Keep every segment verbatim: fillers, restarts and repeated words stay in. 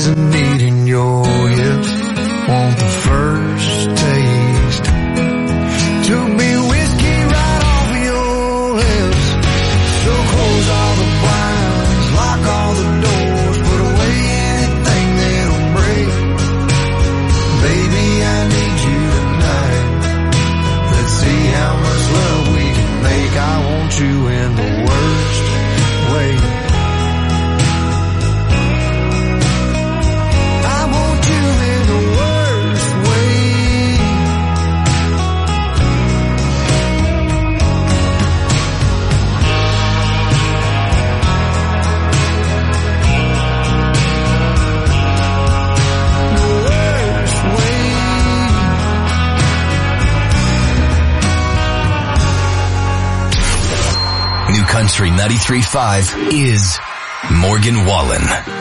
is a need in your hips. Want the first taste to be whiskey right off your lips. So close all the blinds, lock all the doors, put away anything that'll break. Baby, I need you tonight. Let's see how much love we can make. I want you in the worst way. I want you in the worst way. The worst way. New Country ninety-three point five is Morgan Wallen.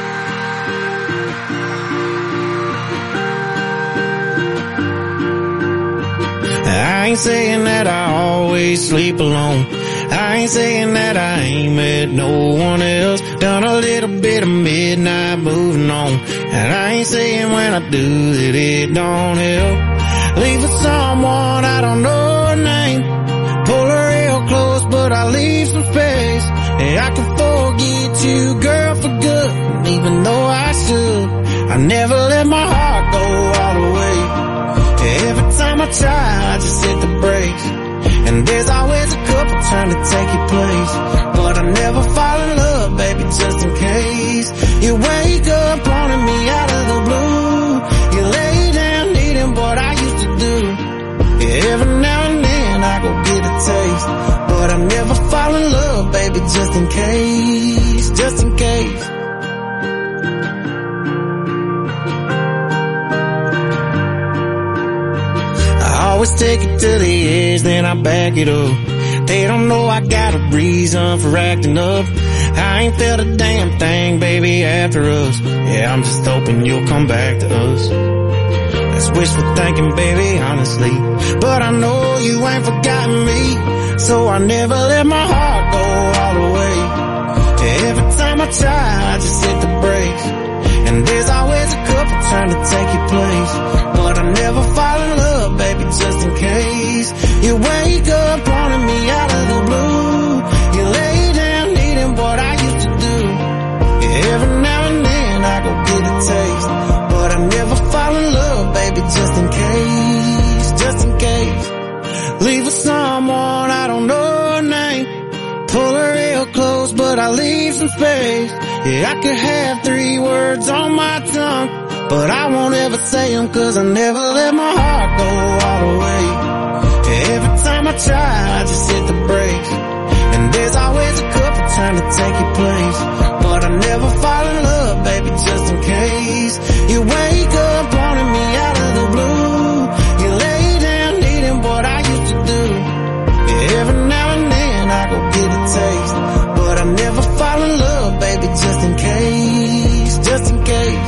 I ain't saying that I always sleep alone. I ain't saying that I ain't met no one else. Done a little bit of midnight moving on. And I ain't saying when I do that it don't help. Leave with someone I don't know her name. Pull her real close, but I leave some space. And I can forget you, girl, for good. And even though I should, I never let my heart go all the way. Every time I try, I just hit the brakes. And there's always a couple trying to take your place. But I never fall in love, baby, just in case. You wake up wanting me out of the blue. You lay down needing what I used to do. Every now and then I go get a taste. But I never fall in love, baby, just in case. Just in case. I always take it to the edge, then I back it up. They don't know I got a reason for acting up. I ain't felt a damn thing, baby, after us. Yeah, I'm just hoping you'll come back to us. That's wishful thinking, baby, honestly. But I know you ain't forgotten me. So I never let my heart go all the way. Every time I try, I just hit the brakes. And there's always a couple trying to take your place. But I never fall in love, baby, just in case. You wake up wanting me out of the blue. You lay down needing what I used to do. Every now and then I go get a taste. But I never fall in love, baby, just in case. Just in case. Leave with someone I don't know her name. Pull her real close, but I leave some space. Yeah, I could have three words on my tongue, but I won't ever say them, cause I never let my heart go all the way. Every time I try, I just hit the brakes. And there's always a couple trying to take your place. But I never fall in love, baby, just in case. You wake up wanting me out of the blue. You lay down needing what I used to do. Every now and then I go get a taste. But I never fall in love, baby, just in case. Just in case.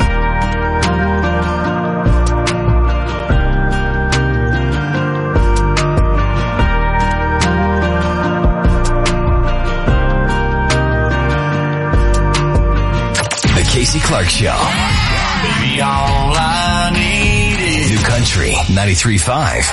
Casey Clark Show. Baby, all I need is New Country ninety-three point five.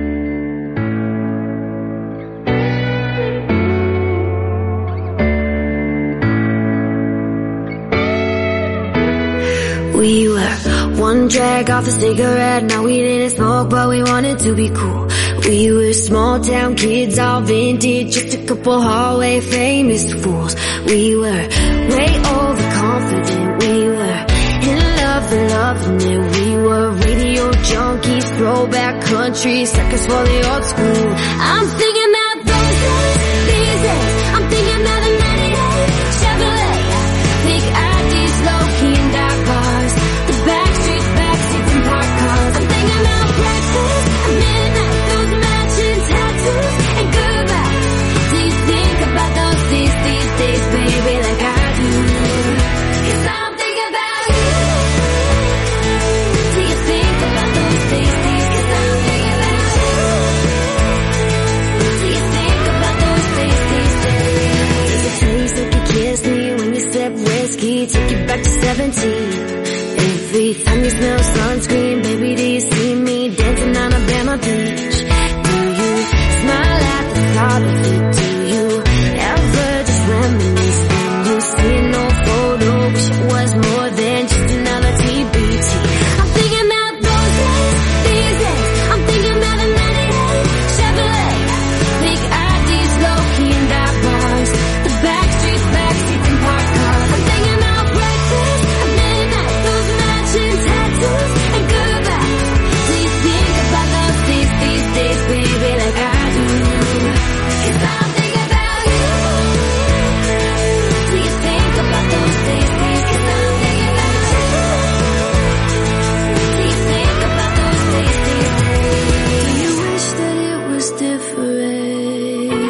We were one drag off a cigarette. Now we didn't smoke, but we wanted to be cool. We were small town kids, all vintage, just a couple hallway famous fools. We were way overconfident. We were in love and loving it. We were radio junkies, throwback country, suckers for the old school. I'm thinking about those days, these days. I'm thinking about the ninety-eight Chevrolet, big I Ds, low key and dark cars, the backstreets, backseats and park cars. I'm thinking about breakfast at midnight, those matching tattoos and goodbyes. Do you think about those days, these days, baby, like I do? 'Cause I'm thinking about you. Do you think about those days, these? 'Cause I'm thinking about you. Every time you smell sunscreen, baby, do you see me dancing on Alabama Beach? Do you smile at the thought of it? Do you ever just reminisce when you see an old photo? Wish it was more than just another T B T. I'm thinking about those days, these days. I'm thinking about the ninety-eight Chevrolet. Big I Ds, low-key and dive bars. The back streets, back seats and parked cars. I'm thinking about breakfast at midnight, those matching tattoos and goodbyes. Do you think about those days, these days, baby, like I do? 'Cause I'm thinking about you. Do you think about those days, days? 'Cause I'm thinking about you. Do you think about those days, days, days? Do you wish that it was different?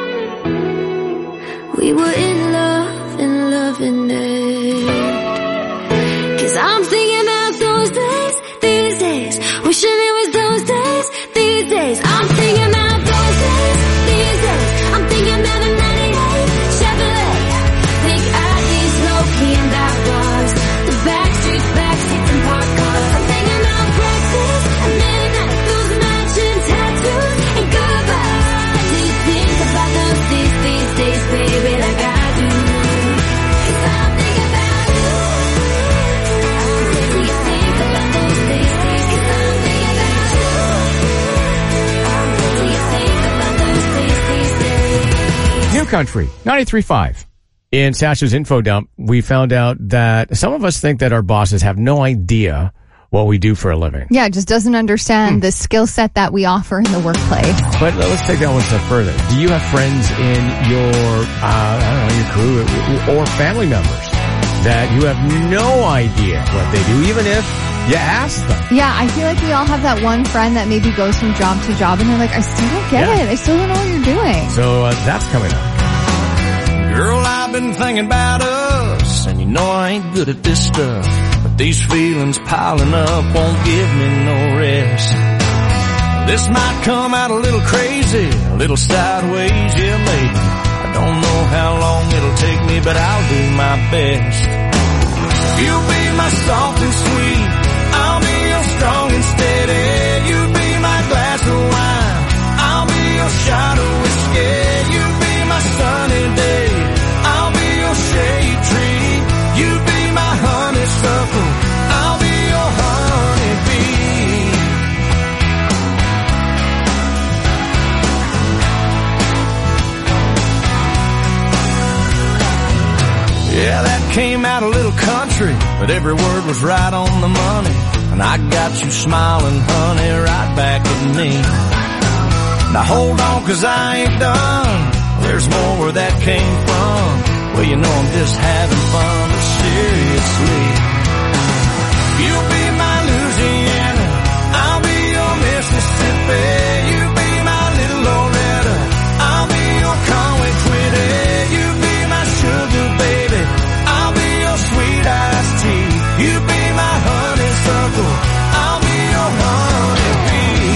We were in love and loving it. 'Cause I'm thinking about those days, these days. Wishing it was those days, these days. I'm thinking about those days, these days. I'm thinking about the ninety-eight Chevrolet. Big I Ds, low-key and dive bars. The back streets, back seats and parked cars. I'm thinking about breakfast at midnight, those matching tattoos and goodbyes. Do you think about those days, these days, baby, like I do? 'Cause I'm thinking about you. Do you think about those days, days? 'Cause I'm thinking about you. Do you think about those days, these days? New Country, ninety-three point five. In Sasha's info dump, we found out that some of us think that our bosses have no idea what we do for a living. Yeah, just doesn't understand the skill set that we offer in the workplace. But let's take that one step further. Do you have friends in your, uh, I don't know, your crew or family members that you have no idea what they do, even if you ask them? Yeah, I feel like we all have that one friend that maybe goes from job to job and they're like, I still don't get Yeah. it. I still don't know what you're doing. So uh, that's coming up. Girl, I've been thinking about us, and you know I ain't good at this stuff, but these feelings piling up won't give me no rest. This might come out a little crazy, a little sideways, yeah maybe. I don't know how long it'll take me, but I'll do my best. You'll be my soft and sweet, I'll be your strong and steady. You be my glass of wine, I'll be your shot of whiskey. You be my sunny day, I'll be your shade tree. You be my honeysuckle, I'll be your honeybee. Yeah, that came out a little country, but every word was right on the money. And I got you smiling, honey, right back at me. Now hold on, 'cause I ain't done. There's more where that came from. Well, you know I'm just having fun, but seriously. You'll be my Louisiana, I'll be your Mississippi. You be my little Loretta, I'll be your Conway Twitty. You be my sugar baby, I'll be your sweet iced tea. You be my honeysuckle, I'll be your honeybee.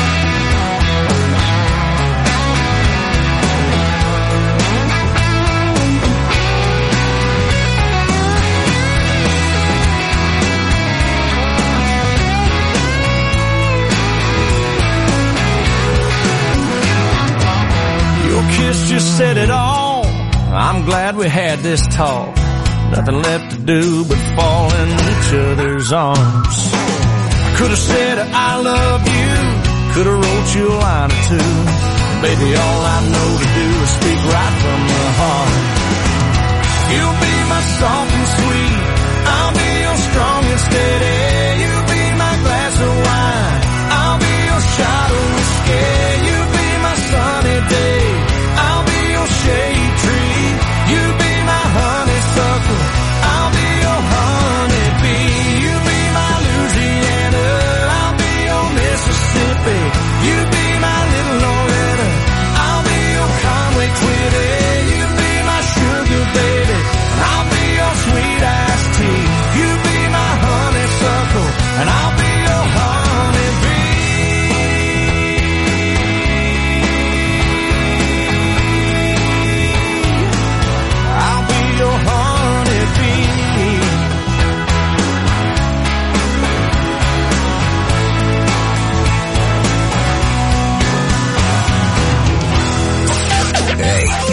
Your kiss just said it all. I'm glad we had this talk. Nothing left to do but fall in each other's arms. I could have said I love you, could have wrote you a line or two. Baby, all I know to do is speak right from the heart. You'll be my soft and sweet, I'll be your strong and steady. You be my glass of wine, I'll be your shot of whiskey. You be my sunny day, I'll be your shade tree. You be my honeysuckle, I'll be your honeybee. You be my Louisiana, I'll be your Mississippi. You be my little Loretta, I'll be your Conway Twitty. You be my sugar baby, I'll be your sweet iced tea. You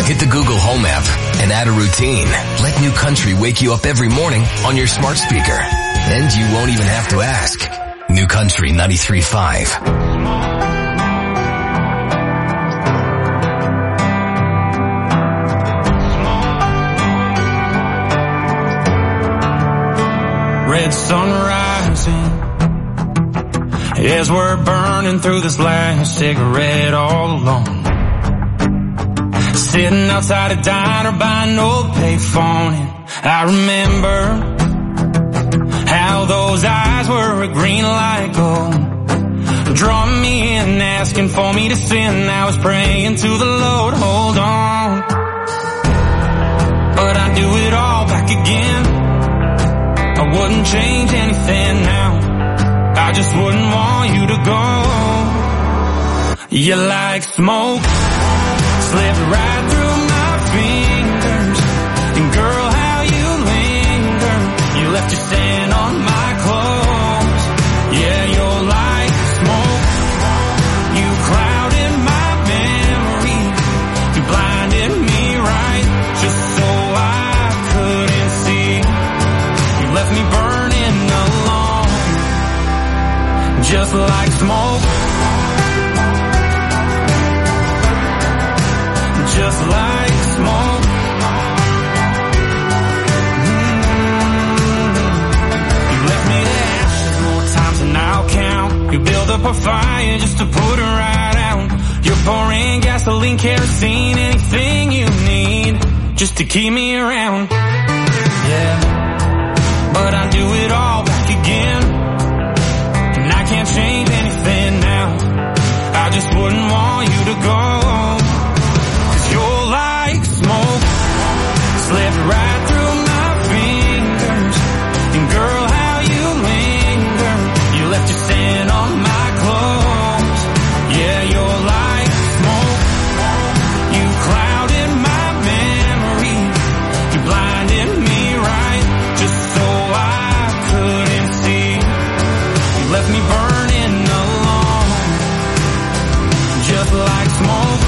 Hit the Google Home app and add a routine. Let New Country wake you up every morning on your smart speaker. And you won't even have to ask. New Country ninety-three point five. Red sun rising as we're burning through this last cigarette all alone. Sitting outside a diner by an old payphone, and I remember how those eyes were a green light gold, drawing me in, asking for me to sin. I was praying to the Lord, hold on, but I'd do it all back again. I wouldn't change anything now. I just wouldn't want you to go. You like smoke, slipped right through my fingers. And girl, how you linger. You left your scent on my clothes. Yeah, you're like smoke. You clouded my memory. You blinded me right, just so I couldn't see. You left me burning alone, just like smoke. Just like smoke. Mm-hmm. You left me to ashes more times than I'll count. You build up a fire just to put it right out. You're pouring gasoline, kerosene, anything you need just to keep me around. Yeah, but I do it all back again, and I can't change anything now. I just wouldn't want you to go. Slipped right through my fingers. And girl, how you linger. You left your scent on my clothes. Yeah, you're like smoke. You clouded my memory. You blinded me right, just so I couldn't see. You left me burning alone, just like smoke.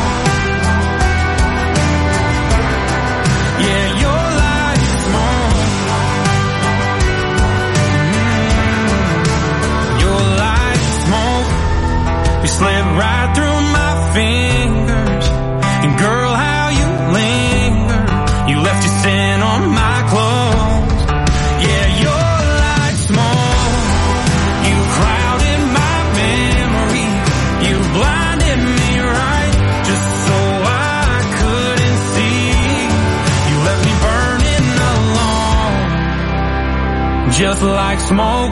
Slip right through my fingers. And girl, how you linger. You left your scent on my clothes. Yeah, you're like smoke. You clouded my memory. You blinded me right, just so I couldn't see. You left me burning alone, just like smoke.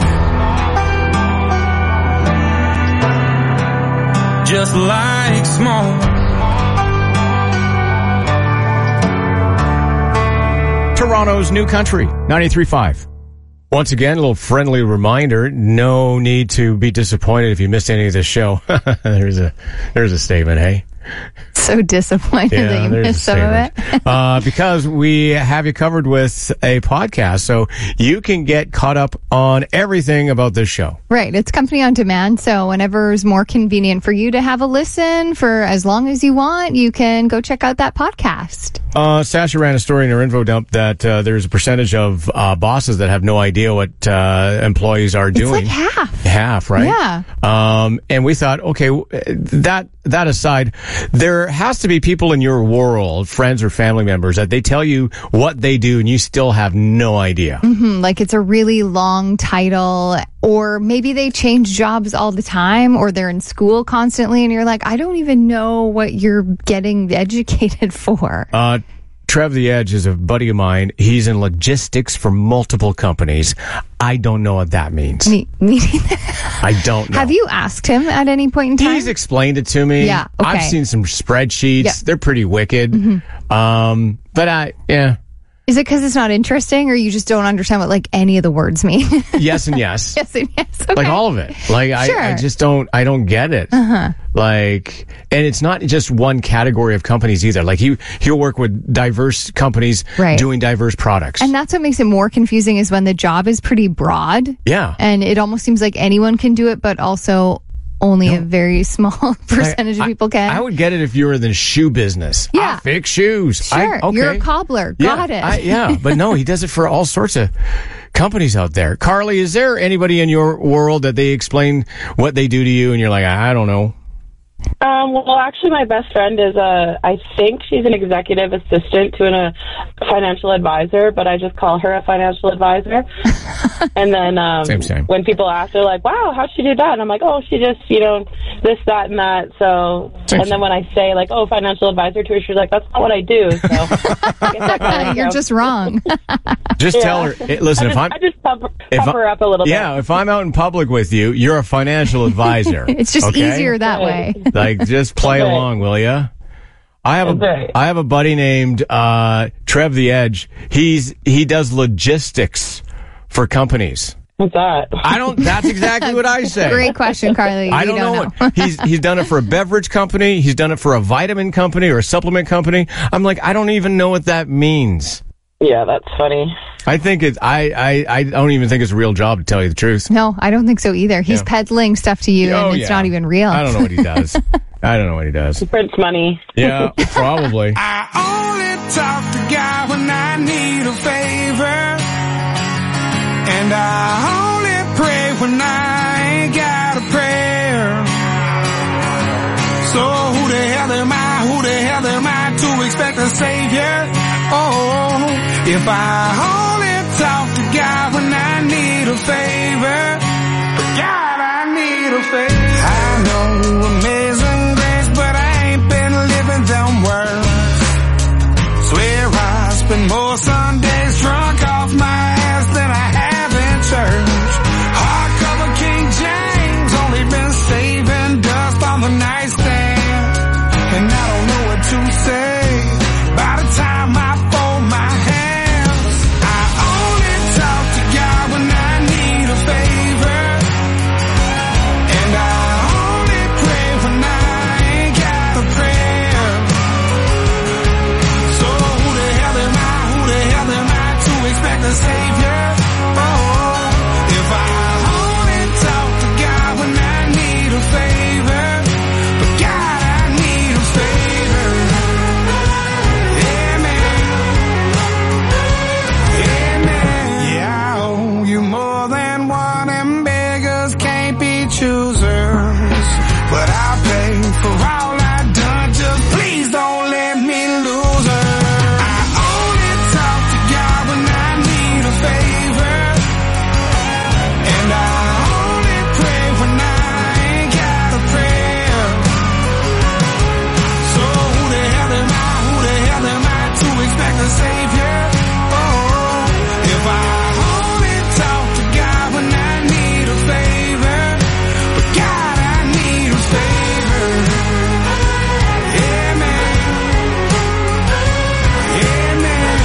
Just like smoke. Toronto's New Country, ninety-three point five. Once again, a little friendly reminder, no need to be disappointed if you missed any of this show. there's a there's a statement, hey? So disappointed yeah, that you missed some of it. uh, because we have you covered with a podcast, so you can get caught up on everything about this show. Right. It's company on demand, so whenever is more convenient for you to have a listen for as long as you want, you can go check out that podcast. Uh, Sasha ran a story in her info dump that uh, there's a percentage of uh, bosses that have no idea what uh, employees are doing. It's like half. Half, right? Yeah. Um, and we thought, okay, that that aside, there has to be people in your world, friends or family members, that they tell you what they do and you still have no idea. Mm-hmm. Like it's a really long title, or maybe they change jobs all the time, or they're in school constantly and you're like, I don't even know what you're getting educated for. Uh, Trev the Edge is a buddy of mine. He's in logistics for multiple companies. I don't know what that means. Me, me I don't know. Have you asked him at any point in time? He's explained it to me. Yeah, okay. I've seen some spreadsheets. Yep. They're pretty wicked. Mm-hmm. Um, but I, yeah. Is it because it's not interesting, or you just don't understand what like any of the words mean? Yes and yes. Yes and yes. Okay. Like all of it. Like Sure. I, I just don't. I don't get it. Uh-huh. Like, and it's not just one category of companies either. Like he he'll work with diverse companies Right. doing diverse products. And that's what makes it more confusing, is when the job is pretty broad. Yeah. And it almost seems like anyone can do it, but also only no. a very small percentage I, of people can. I, I would get it if you were in the shoe business. Yeah. I fix shoes. Sure. I, okay. You're a cobbler. Yeah, Got it. I, yeah, but no, he does it for all sorts of companies out there. Carly, is there anybody in your world that they explain what they do to you and you're like, I don't know? Um, well, actually, my best friend is a, I think she's an executive assistant to an, a financial advisor, but I just call her a financial advisor. And then um, same, same. when people ask, they're like, wow, how'd she do that? And I'm like, oh, she just, you know, this, that, and that. So, same, and then when I say, like, oh, financial advisor to her, she's like, that's not what I do. So, I guess that kind of You're just wrong. Just yeah. tell her, hey, listen, I just, if I'm... I just pump, if pump I, her up a little yeah, bit. if I'm out in public with you, you're a financial advisor. It's just okay? easier that way. Like, just play Okay. along, will ya? I have a Okay. I have a buddy named uh, Trev the Edge. He's he does logistics for companies. What's that? I don't. That's exactly what I say. Great question, Carly. I You don't, don't know. know. What, he's he's done it for a beverage company. He's done it for a vitamin company or a supplement company. I'm like, I don't even know what that means. Yeah, that's funny. I think it's. I, I I don't even think it's a real job, to tell you the truth. No, I don't think so either. He's Yeah. peddling stuff to you, Oh, and it's yeah. not even real. I don't know what he does. I don't know what he does. Prints money. Yeah, probably. I only talk to God when I need a favor, and I only pray when I ain't got a prayer. So who the hell am I? Who the hell am I to expect a savior? Oh, if I only talk to God when I need a favor, God, I need a favor. I know amazing grace, but I ain't been living them words. Swear I spend more Sundays drunk off my ass than I have in church. Hardcover King James, only been saving dust on the nightstand, and I don't know what to say. By the time I fold my hands, I only talk to God when I need a favor, and I only pray when I ain't got a prayer. So who the hell am I? Who the hell am I to expect a savior? Oh, if I only talk to God when I need a favor, but God, I need a favor. Yeah, I owe you more than one, and beggars can't be choosers. But I'll pay for all I've done, just please don't let me lose her. I only talk to God when I need a favor, and I only pray when I ain't got a prayer. So who the hell am I? Who the hell am I to expect a savior? If I only talk to God when I need a favor, but God, I need a favor. Yeah, man. Yeah, man.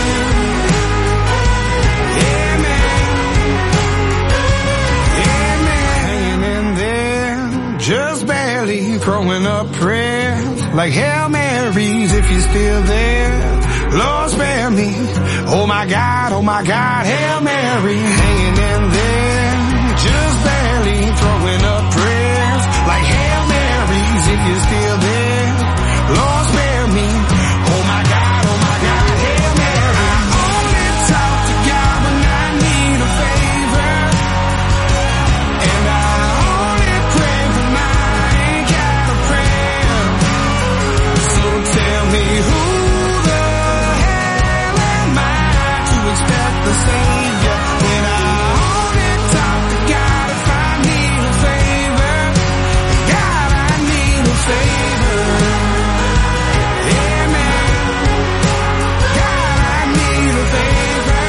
Yeah, man. Yeah, man. Hanging in there, just barely throwing up prayers like Hail Marys if you're still there. Lord, spare me. Oh my God, oh my God, Hail Mary. Hanging in there, just barely throwing up prayers like Hail Marys if you're still there. Lord, spare me. Oh my God, oh my God, Hail Mary. I only talk to God when I need a favor, and I only pray when I ain't got a prayer. So tell me who expect the savior when I only talk to God if I need a favor. God, I need a favor. Yeah, man. God, I need a favor.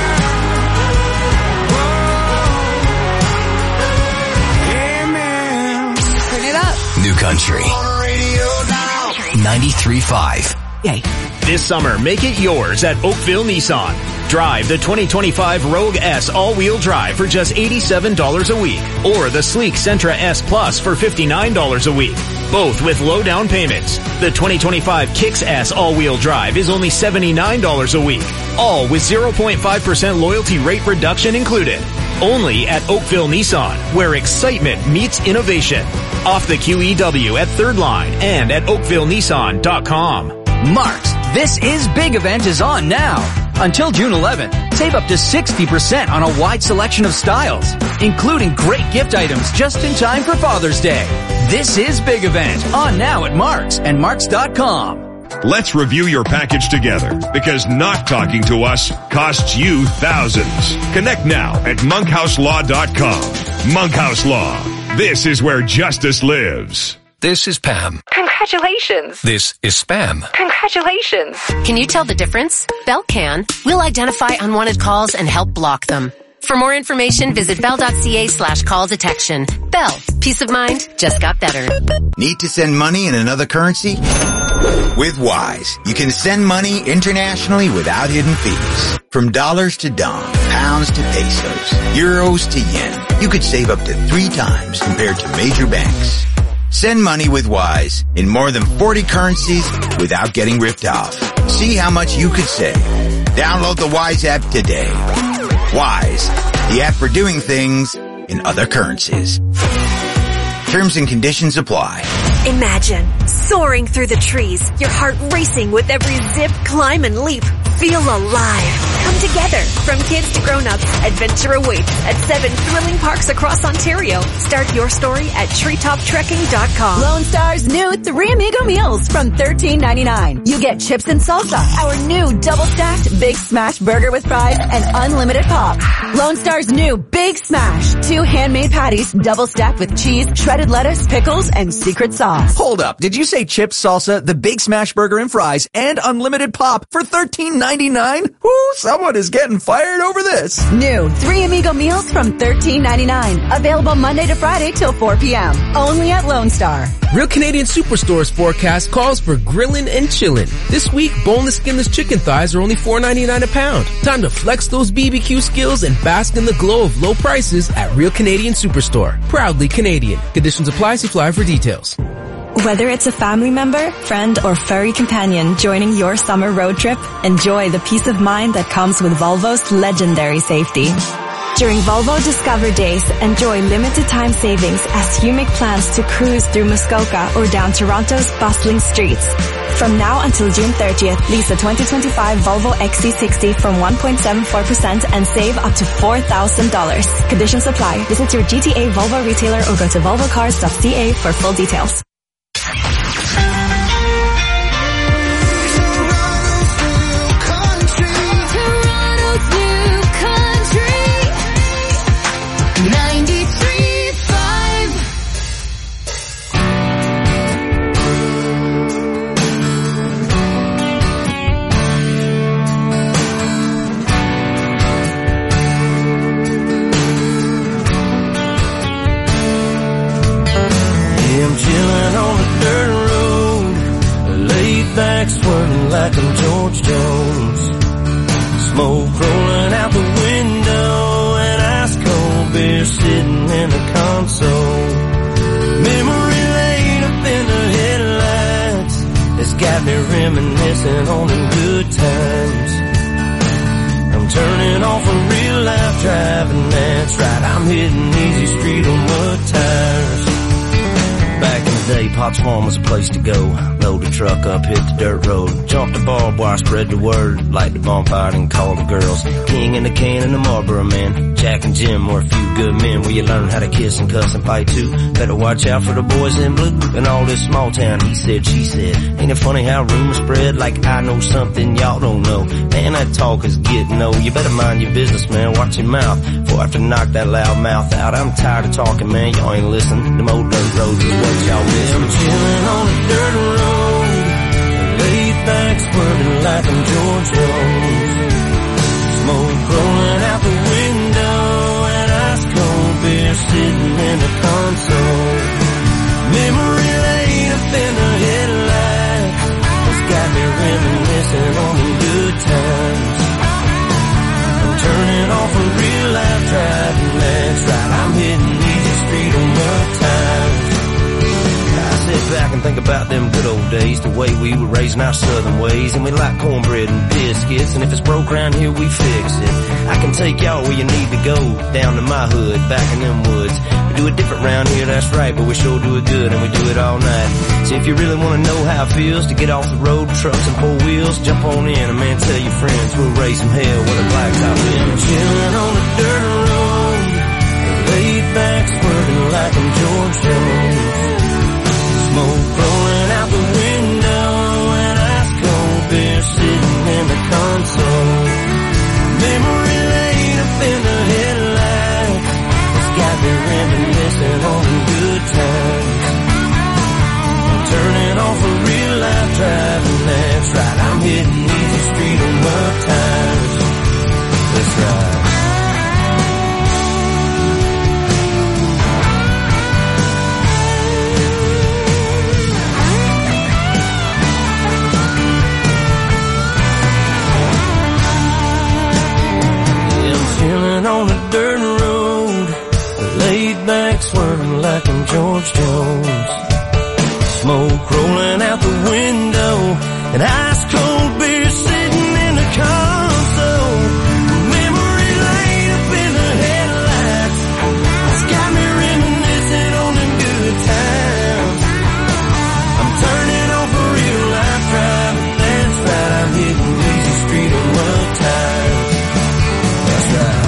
Whoa. Yeah, man. Turn it up. New Country ninety-three point five. Yay. This summer, make it yours at Oakville Nissan. Drive the twenty twenty-five Rogue S all-wheel drive for just eighty-seven dollars a week, or the sleek Sentra S Plus for fifty-nine dollars a week, both with low down payments. The twenty twenty-five Kicks S all-wheel drive is only seventy-nine dollars a week, all with zero point five percent loyalty rate reduction included. Only at Oakville Nissan, where excitement meets innovation. off the Q E W at Third Line and at Oakville Nissan dot com. Mark's This Is Big event is on now. Until June eleventh, save up to sixty percent on a wide selection of styles, including great gift items just in time for Father's Day. This Is Big event on now at Mark's and Marks dot com. Let's review your package together, because not talking to us costs you thousands. Connect now at monkhouse law dot com. Monkhouse Law. This is where justice lives. This is Pam. Congratulations. This is Spam. Congratulations. Can you tell the difference? Bell can. We'll identify unwanted calls and help block them. For more information, visit bell.ca slash call detection. Bell. Peace of mind just got better. Need to send money in another currency? With Wise, you can send money internationally without hidden fees. From dollars to dong, pounds to pesos, euros to yen. You could save up to three times compared to major banks. Send money with Wise in more than forty currencies without getting ripped off. See how much you could save. Download the Wise app today. Wise, the app for doing things in other currencies. Terms and conditions apply. Imagine soaring through the trees, your heart racing with every zip, climb, and leap. Feel alive. Come together. From kids to grown-ups, adventure awaits at seven thrilling parks across Ontario. Start your story at treetop trekking dot com. Lone Star's new Three Amigo meals from thirteen ninety-nine. You get chips and salsa, our new double-stacked Big Smash burger with fries, and unlimited pop. Lone Star's new Big Smash. Two handmade patties, double-stacked with cheese, shredded lettuce, pickles, and secret sauce. Hold up. Did you say chips, salsa, the Big Smash burger and fries, and unlimited pop for thirteen ninety-nine? Ooh, someone is getting fired over this. New Three Amigo meals from thirteen ninety-nine. Available Monday to Friday till four p.m. Only at Lone Star. Real Canadian Superstore's forecast calls for grillin' and chillin'. This week, boneless skinless chicken thighs are only four ninety-nine a pound. Time to flex those B B Q skills and bask in the glow of low prices at Real Canadian Superstore. Proudly Canadian. Conditions apply. See flyer for details. Whether it's a family member, friend, or furry companion joining your summer road trip, enjoy the peace of mind that comes with Volvo's legendary safety. During Volvo Discover Days, enjoy limited time savings as you make plans to cruise through Muskoka or down Toronto's bustling streets. From now until June thirtieth, lease a twenty twenty-five Volvo X C sixty from one point seven four percent and save up to four thousand dollars. Conditions apply. Visit your G T A Volvo retailer or go to volvo cars dot c a for full details. Swerving like I'm George Jones. Smoke rolling out the window and ice cold beer sitting in the console. Memory lane up in the headlights has got me reminiscing on the good times. I'm turning off a real life driving, that's right, I'm hitting easy street on mud tires. Back in the day, Potts Farm was a place to go. Load the truck up, hit the dirt road. Jump the barbed wire, spread the word. Light the bonfire and call the girls. King and the can and the Marlboro man. Jack and Jim were a few good men where you learn how to kiss and cuss and fight too. Better watch out for the boys in blue. In all this small town, he said, she said. Ain't it funny how rumors spread like I know something y'all don't know? Man, that talk is getting old. You better mind your business, man. Watch your mouth before I have to knock that loud mouth out. I'm tired of talking, man. Y'all ain't listening. Them old dirt roads is what y'all miss. I'm chilling on the dirt road, laid back, swerving like I'm George Jones. Smoke rolling out the window and ice cold beer sitting in the console. Memory lane up in the headlights has got me reminiscing on the good times. I'm turning off a real life driving, that's right, I'm hitting easy street on mud tires. Sit back and think about them good old days, the way we were raising our southern ways, and we like cornbread and biscuits, and if it's broke around here, we fix it. I can take y'all where you need to go, down to my hood, back in them woods. We do it different round here, that's that's right, but we sure do it good and we do it all night. So if you really want to know how it feels to get off the road, trucks and four wheels, jump on in and man, tell your friends we'll raise some hell with a blacktop in. Chilling on the dirt road, laid back swerving like I'm George Jones. Smoke rolling out the window and ice cold beer sitting in the console. Memory lane up in the headlights, it's got me reminiscing on the good times. I'm turning off a real life driving, that's right, I'm hitting easy street on mud tires. That's right. Chilling on a dirt road, laid back swerving like I'm George Jones. Smoke rolling out the window and ice cold beer sitting in the console. Memory lane up in the headlights, it's got me reminiscing on the good times. I'm turning off a real life driving, that's right, I'm hitting easy street on mud tires. That's right.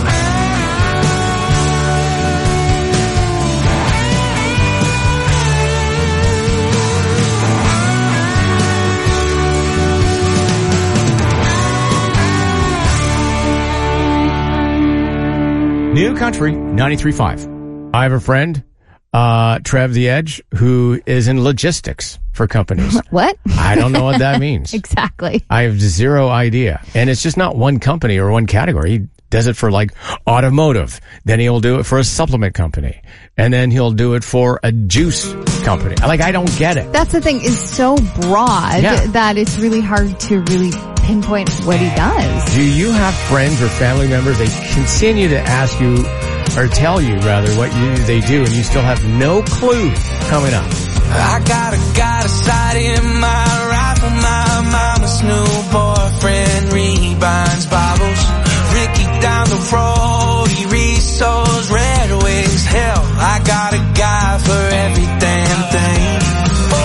New Country ninety-three point five. I have a friend, uh, Trev the Edge, who is in logistics for companies. What? I don't know what that means. Exactly. I have zero idea. And it's just not one company or one category. He does it for like automotive. Then he'll do it for a supplement company. And then he'll do it for a juice company. Like, I don't get it. That's the thing, is so broad Yeah. that it's really hard to really pinpoint what he does. Do you have friends or family members, they continue to ask you, or tell you rather, what you, they do, and you still have no clue coming up? I got a got a sight in my rifle, my mama's new boyfriend rebinds bottles. Ricky down the road, he reads those Red Wings. Hell, I got a guy for every damn thing. Oh,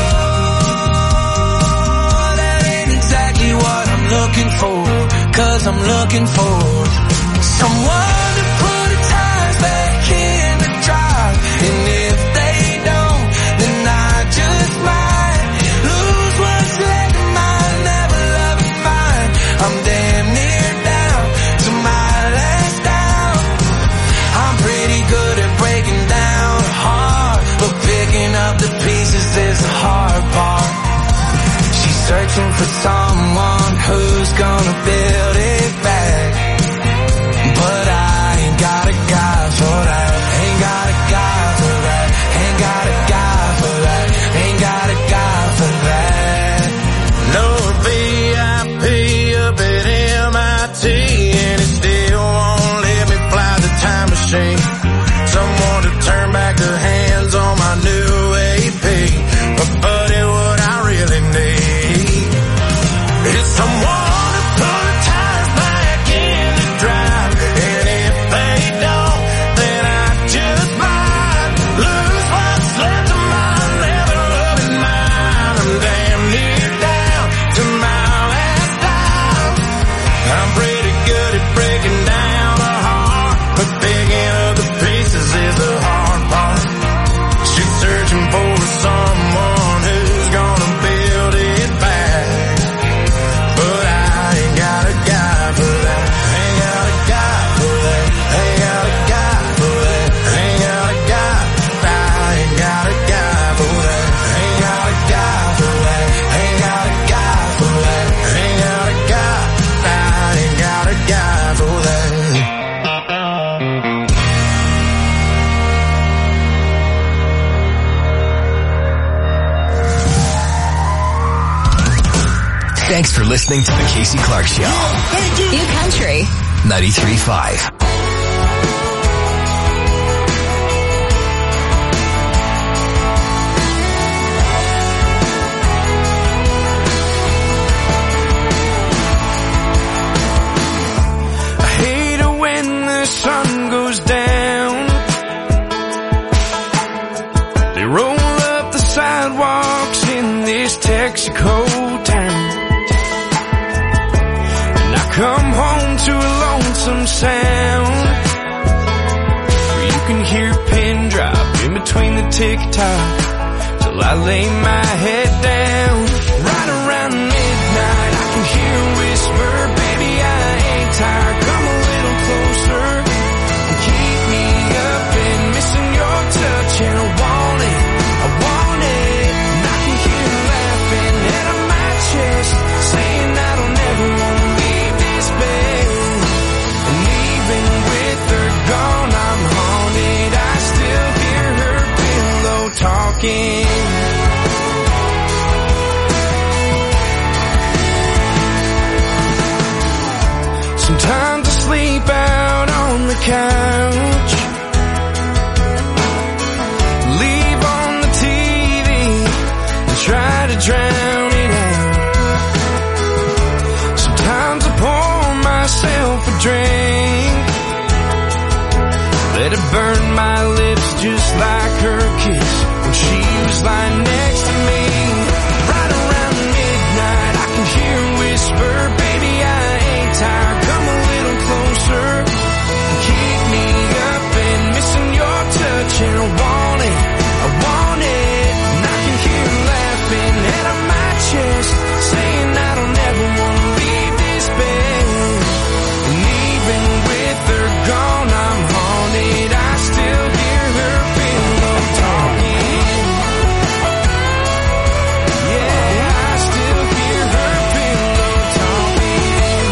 that ain't exactly what I'm looking for, 'cause I'm looking for someone to put the tires back in the drive. And if they don't, then I just might lose what's left of mine, never love it mine. I'm damn near down to my last down. I'm pretty good at breaking down a heart, but picking up the pieces is the hard part. She's searching for someone who's gonna build it back, but I ain't got a guy for that. Ain't got a guy for that. Ain't got a guy for that. Ain't got a guy for that. No V I P up at M I T, and it still won't let me fly the time machine. Someone to turn back the hands on my new A P. But buddy, what I really need is someone to put the tires back in the drive. And if they don't, then I just might lose what's left of my never loving mine. I'm damn near down to my last dime. I'm pretty good at breaking down a heart, but picking up the pieces is the hard part. She's searching for someone who's gonna build it back, but I ain't got a guy for that. Ain't got a guy for that. Ain't got a guy for that. Ain't got a guy. I ain't got a guy for that. Ain't got a guy for that. Ain't got a guy for that. Ain't got a guy. I ain't got a guy for that. Thanks for listening to the Casey Clark Show. New Country ninety-three point five. I hate it when the sun goes down. this Texaco town. And I come home to a lonesome sound, where you can hear a pin drop in between the tick-tock, till I lay my head down. Right around midnight I can hear a whisper, baby, I ain't tired, come a little closer and keep me up and missing your touch. And I want it, I want it, and I can hear her laughing out of my chest, saying I don't ever want to leave this bed. And even with her gone, I'm haunted, I still hear her pillow talking. Sometimes I sleep out on the couch, leave on the T V and try to drown it out. Sometimes I pour myself a drink, let it burn my lips just like her kiss when she was lying next to me. Right around midnight I can hear her whisper, baby, I ain't tired, come a little closer and keep me up and missing your touch. And I want it, I want it, and I can hear her laughing out of my chest, saying I don't ever want to leave this bed. And even with her gone, I'm haunted, I still hear her pillow talking. Yeah, I still hear her pillow talking.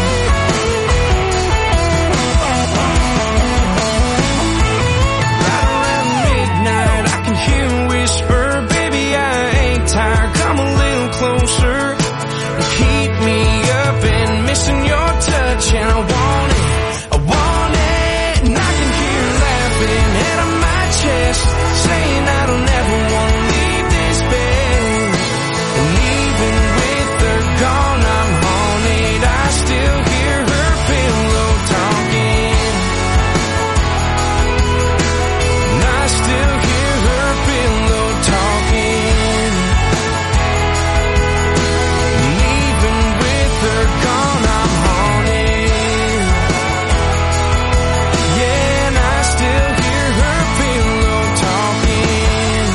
Right around midnight I can hear her whisper, baby, I ain't tired, come a little closer and keep me up and missing your touch. And I want it, I want it, and I can hear her laughing out of my chest, saying I don't ever want to leave this bed. And even with her gone, I'm haunted, I still hear her pillow talking. And I still hear her pillow talking. And even with her gone, I'm haunted. Yeah, and I still hear her pillow talking.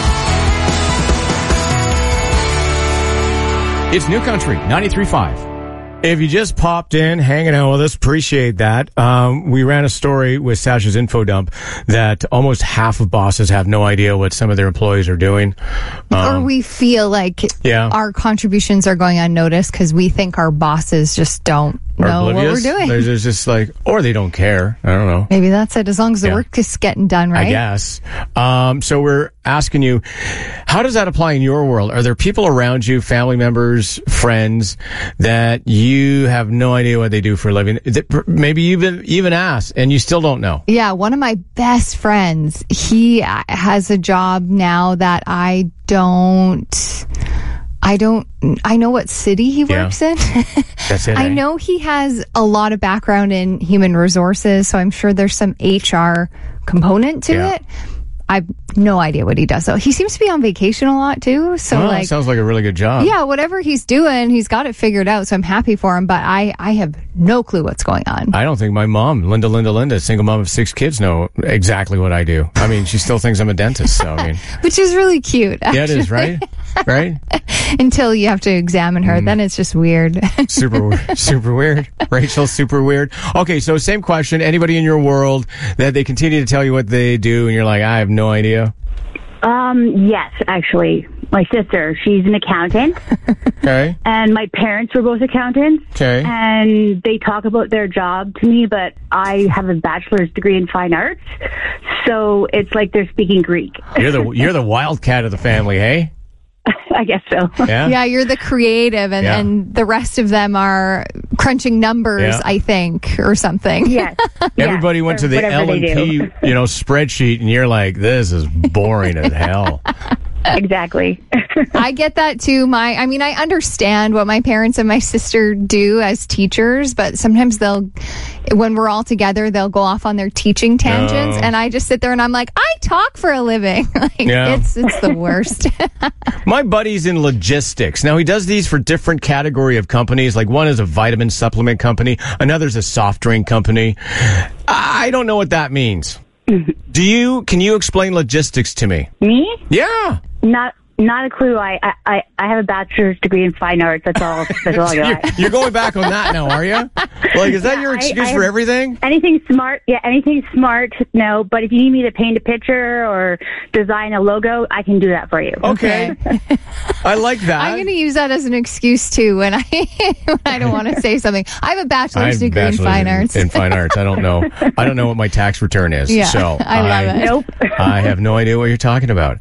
It's New Country, ninety-three point five. If you just popped in, hanging out with us, appreciate that. Um, we ran a story with Sasha's Info Dump that almost half of bosses have no idea what some of their employees are doing. Um, or we feel like yeah. our contributions are going unnoticed because we think our bosses just don't are know oblivious. what we're doing. There's there's just like, or they don't care. I don't know. Maybe that's it, as long as the Yeah. work is getting done, right? I guess. Um, so we're asking you, how does that apply in your world? Are there people around you, family members, friends, that you have no idea what they do for a living? That maybe you've even, even asked and you still don't know. Yeah, one of my best friends, he has a job now that I don't... I don't, I know what city he Yeah. works in. That's it. I eh? know he has a lot of background in human resources, so I'm sure there's some H R component to Yeah. it. I've no idea what he does. So he seems to be on vacation a lot too. So Well, that like, sounds like a really good job. yeah, whatever he's doing, he's got it figured out. So I'm happy for him, but I, I have no clue what's going on. I don't think my mom, Linda, Linda, Linda, single mom of six kids, know exactly what I do. I mean, she still thinks I'm a dentist. So I mean, Which is really cute. yeah, it is, actually. right? Right? Until you have to examine her, then it's just weird. Super, super weird. Rachel, super weird. Okay, so same question. Anybody in your world that they continue to tell you what they do and you're like, I have no idea? Um, yes, actually. My sister, she's an accountant. Okay. And my parents were both accountants. Okay. And they talk about their job to me, but I have a bachelor's degree in fine arts. So it's like they're speaking Greek. You're the, you're the wildcat of the family, hey? I guess so. Yeah. Yeah, you're the creative, and, Yeah. and the rest of them are crunching numbers, Yeah. I think, or something. Yes. Everybody went to the L and P, you know, spreadsheet, and you're like, this is boring as hell. Exactly. I get that too. My, I mean, I understand what my parents and my sister do as teachers, but sometimes they'll, when we're all together, they'll go off on their teaching tangents, Oh. and I just sit there and I'm like, I talk for a living. Like, Yeah. it's it's the worst. My buddy's in logistics. Now, he does these for different category of companies. Like, one is a vitamin supplement company. Another's a soft drink company. I don't know what that means. Do you, can you explain logistics to me? Me? Yeah. Not not a clue. I, I, I have a bachelor's degree in fine arts. That's all. That's all I you're, got. you're going back on that now, are you? Like, is that your I- excuse I for have- everything? Anything smart? Yeah, anything smart? No. But if you need me to paint a picture or design a logo, I can do that for you. Okay. I like that. I'm going to use that as an excuse too when I when I don't want to say something. I have a bachelor's I have degree in bachelor's fine in- arts. In fine arts. I don't know. I don't know what my tax return is. Yeah, so I love it. Nope. I have no idea what you're talking about.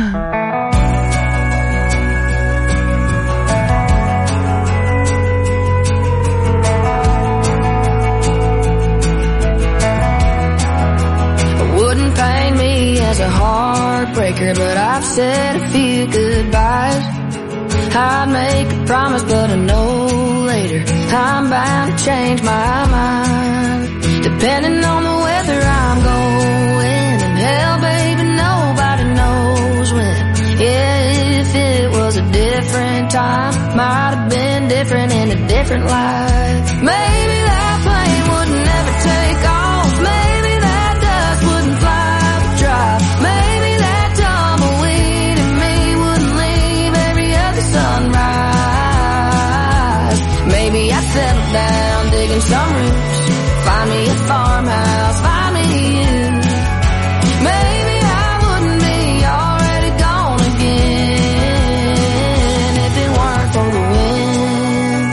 Wouldn't paint me as a heartbreaker, but I've said a few goodbyes. I'd make a promise, but I know later I'm bound to change my mind. Depending on the weather I'm going, and hell, baby, nobody knows when. Yeah, if it was a different time, might have been different in a different life. Maybe that plane would never take off. Maybe that dust wouldn't fly the drive. Maybe that tumbleweed in me wouldn't leave every other sunrise. Maybe I'd settle down, digging some roots, find me a farmhouse, find me you. Maybe I wouldn't be already gone again if it weren't for the wind.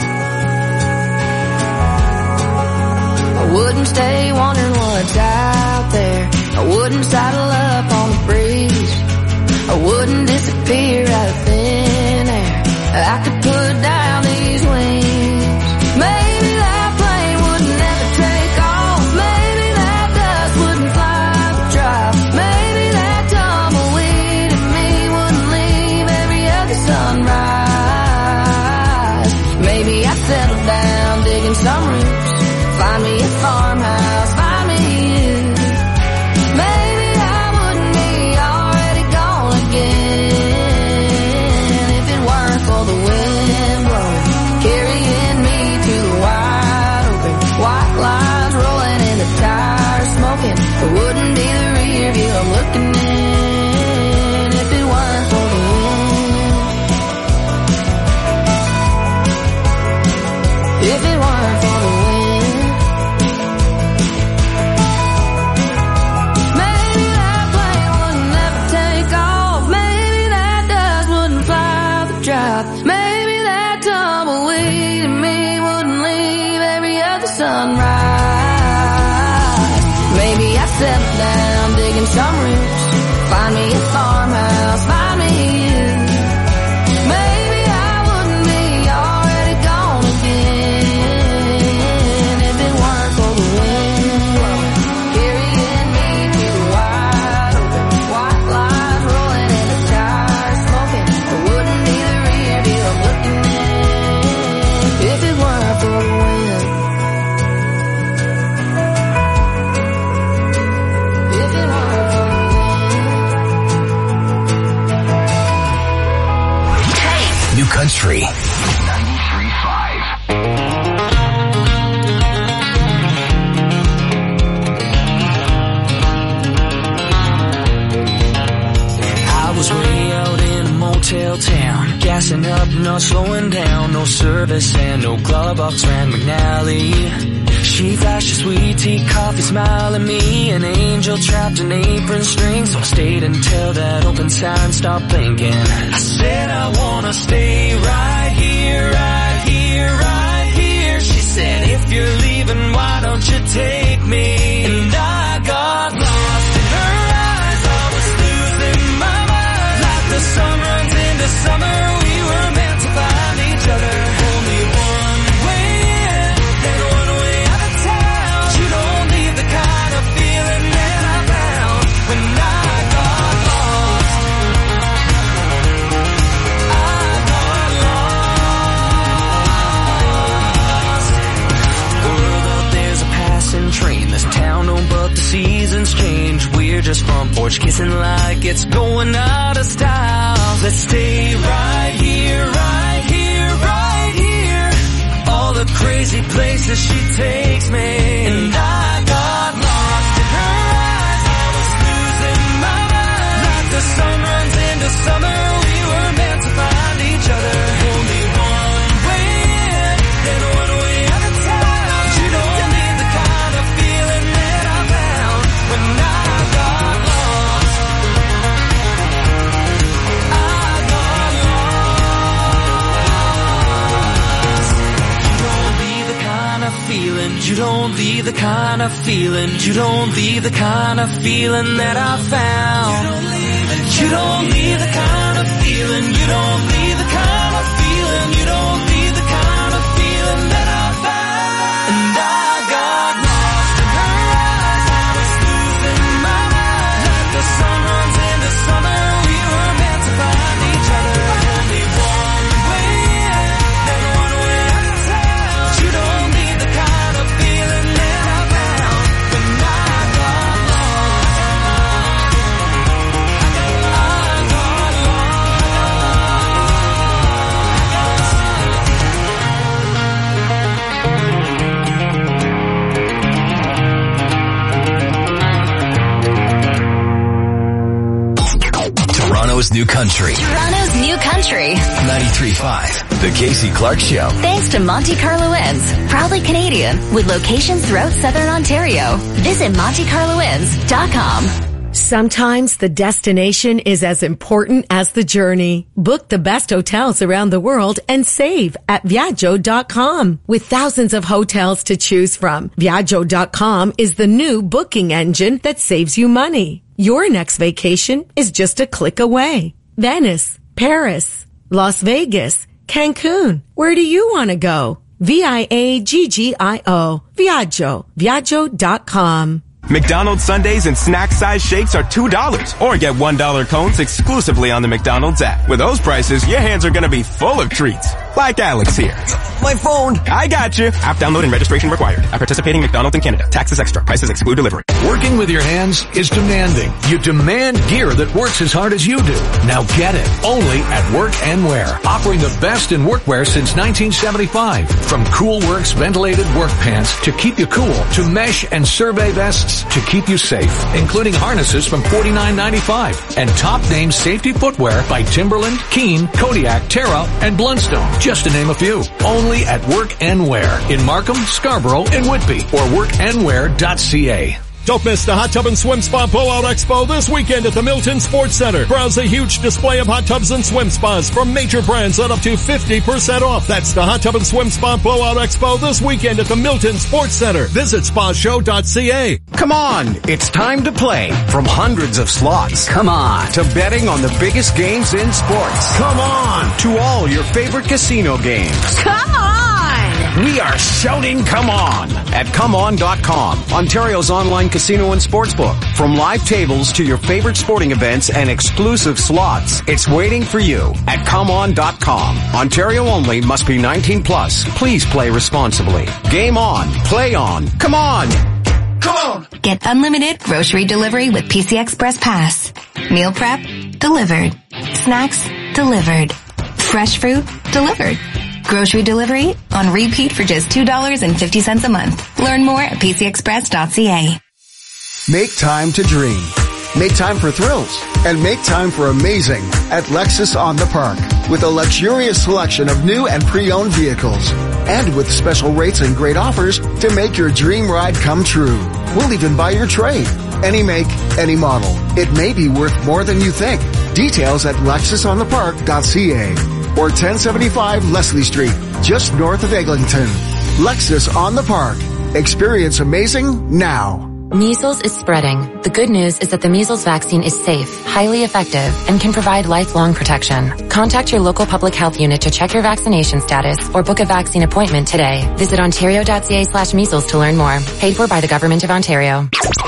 I wouldn't stay wondering what's out there. I wouldn't saddle up on the breeze. I wouldn't disappear out of thin air. I could put down these wings. Maybe that plane would never take off. Maybe that dust wouldn't fly the drive. Maybe that tumbleweed in me wouldn't leave every other sunrise. Maybe I'd settle down, digging some roots, find me a farmhouse, find me you. Maybe I wouldn't be already gone again if it weren't for the wind blowing, carrying me to the wide open. White lines rolling and the tires smoking. It wouldn't be the rear view I'm looking in if it weren't for the wind. If it weren't for the wind. Maybe that plane would never take off. Maybe that dust wouldn't fly the drive. Maybe that tumbleweed in me wouldn't leave every other sunrise. Maybe I'd settle down, digging some roots, find me a farmhouse, find me you. Maybe I wouldn't be already gone again if it weren't for the wind blowing, carrying me to the wide open. White lines rolling and the tires smoking. It wouldn't be the rear view I'm looking in if it weren't for the wind. If it weren't for the New Country ninety-three point five. I was way out in a motel town, gassing up, not slowing down. No service and no glove box ran McNally. She flashed a sweet tea, coffee, smile at me. An angel trapped in apron strings, so I stayed until that open sign stopped blinking. I said I wanna stay right here, right here, right here. She said, if you're leaving, why don't you take me? And I got lost in her eyes. I was losing my mind. Like the sun runs into summer, we were meant to find each other. Only one way in and one way out of town. You don't leave the kind of feeling that I found when I got lost. porch, kissing like it's going out of style. Let's stay right here, right here, right here. All the crazy places she takes me. And I got lost in her eyes. I was losing my mind. Like the sun runs into summer, we were meant to find each other. Only one way in, and one way out of town. You don't need the kind of feeling that I found when I got lost. I got lost. You don't leave the kind of feeling, you don't leave the kind of feeling, you don't leave the kind of feeling that I found. You don't leave the kind of feeling, you don't leave the kind of feeling, you don't leave the kind of feeling that I found. And I got lost in her eyes, I was losing my mind. Like the sun runs into summer, we were meant to find each other. Only one way in, then one way out of town. You don't need the kind of feeling that I found when I got lost. Toronto's New Country. Toronto's New Country. ninety-three point five. The Casey Clark Show. Thanks to Monte Carlo Inns. Proudly Canadian with locations throughout Southern Ontario. Visit Monte Carlo Inns dot com. Sometimes the destination is as important as the journey. Book the best hotels around the world and save at Viaggio dot com. With thousands of hotels to choose from, Viaggio dot com is the new booking engine that saves you money. Your next vacation is just a click away. Venice, Paris, Las Vegas, Cancun. Where do you want to go? V I A G G I O. Viaggio. Viaggio dot com. McDonald's Sundaes and snack size shakes are two dollars or get one dollar cones exclusively on the McDonald's app. With those prices, your hands are going to be full of treats. Like Alex here. My phone. I got you. App download and registration required. At participating McDonald's in Canada. Taxes extra. Prices exclude delivery. Working with your hands is demanding. You demand gear that works as hard as you do. Now get it. Only at Work and Wear. Offering the best in workwear since nineteen seventy-five. From Cool Works ventilated work pants to keep you cool to mesh and survey vests to keep you safe, including harnesses from forty-nine ninety-five and top name safety footwear by Timberland, Keen, Kodiak, Terra, and Blundstone, just to name a few. Only at Work and Wear in Markham, Scarborough, and Whitby, or work and wear dot c a. Don't miss the Hot Tub and Swim Spa Blowout Expo this weekend at the Milton Sports Center. Browse a huge display of hot tubs and swim spas from major brands at up to fifty percent off. That's the Hot Tub and Swim Spa Blowout Expo this weekend at the Milton Sports Center. Visit spa show dot c a. Come on, it's time to play. From hundreds of slots. Come on. To betting on the biggest games in sports. Come on. To all your favorite casino games. Come on! We are shouting come on at come on dot com, Ontario's online casino and sportsbook. From live tables to your favorite sporting events and exclusive slots, it's waiting for you at come on dot com. Ontario only, must be nineteen plus. Please play responsibly. Game on. Play on. Come on. Come on. Get unlimited grocery delivery with P C Express Pass. Meal prep, delivered. Snacks, delivered. Fresh fruit, delivered. Grocery delivery on repeat for just two dollars and fifty cents a month. Learn more at p c express dot c a. Make time to dream. Make time for thrills. And make time for amazing at Lexus on the Park. With a luxurious selection of new and pre-owned vehicles. And with special rates and great offers to make your dream ride come true. We'll even buy your trade. Any make, any model. It may be worth more than you think. Details at lexus on the park dot c a. Or ten seventy-five Leslie Street, just north of Eglinton. Lexus on the Park. Experience amazing now. Measles is spreading. The good news is that the measles vaccine is safe, highly effective, and can provide lifelong protection. Contact your local public health unit to check your vaccination status or book a vaccine appointment today. Visit ontario dot c a slash measles to learn more. Paid for by the Government of Ontario.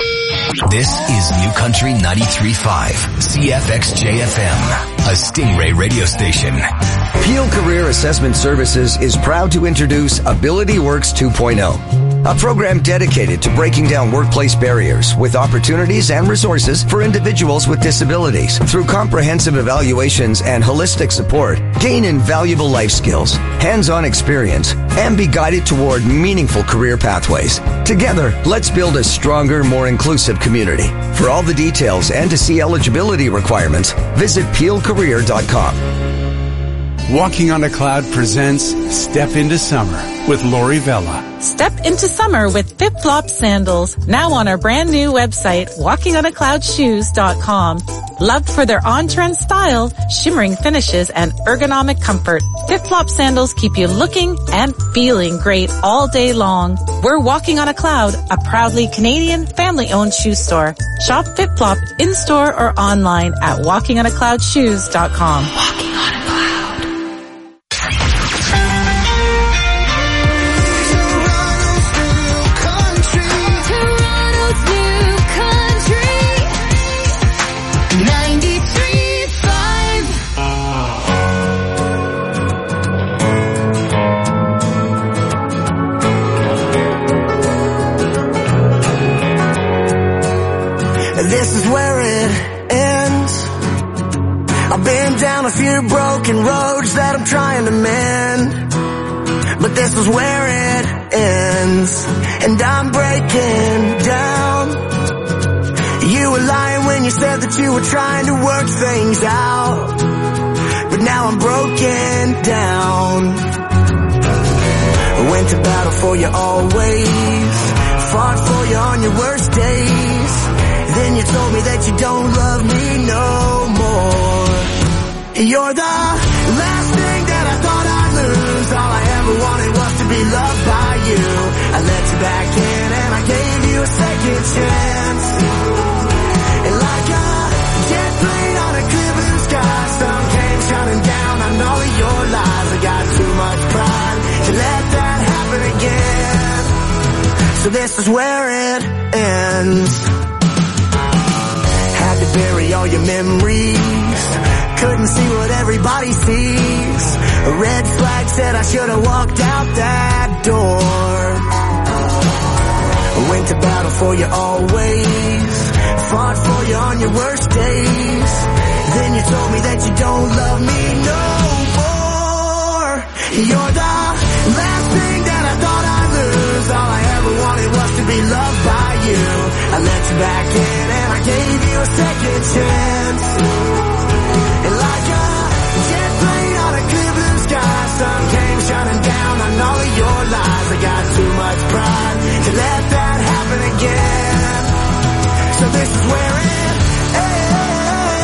This is New Country ninety-three point five, C F X J F M, a Stingray radio station. Peel Career Assessment Services is proud to introduce AbilityWorks two point oh. a program dedicated to breaking down workplace barriers with opportunities and resources for individuals with disabilities. Through comprehensive evaluations and holistic support, gain invaluable life skills, hands-on experience, and be guided toward meaningful career pathways. Together, let's build a stronger, more inclusive community. For all the details and to see eligibility requirements, visit peel career dot com. Walking on a Cloud presents Step into Summer with Lori Vella. Step into summer with Flip Flop sandals, now on our brand new website, walking on a cloud shoes dot com. Loved for their on-trend style, shimmering finishes, and ergonomic comfort, Flip Flop sandals keep you looking and feeling great all day long. We're Walking on a Cloud, a proudly Canadian family-owned shoe store. Shop Flip Flop in-store or online at walking on a cloud shoes dot com. Walking on a Cloud. This is where it ends. I've been down a few broken roads that I'm trying to mend, but this is where it ends, and I'm breaking down. You were lying when you said that you were trying to work things out, but now I'm broken down. I went to battle for you always, fought for you on your worst days. Then you told me that you don't love me no more. You're the last thing that I thought I'd lose. All I ever wanted was to be loved by you. I let you back in and I gave you a second chance. And like a jet plane on a clear blue sky, sun came shining down on all of your lies. I got too much pride to let that happen again. So this is where it ends. Had to bury all your memories, couldn't see what everybody sees. A red flag said I should have walked out that door. I went to battle for you always, fought for you on your worst days. Then you told me that you don't love me no more. You're the last thing that I thought I'd lose. All I ever wanted was to be loved by you. I let you back in and I gave you a second chance. And like a jet plane on a clear blue sky, sun came shining down on all of your lies. I got too much pride to let that happen again. So this is where it ends.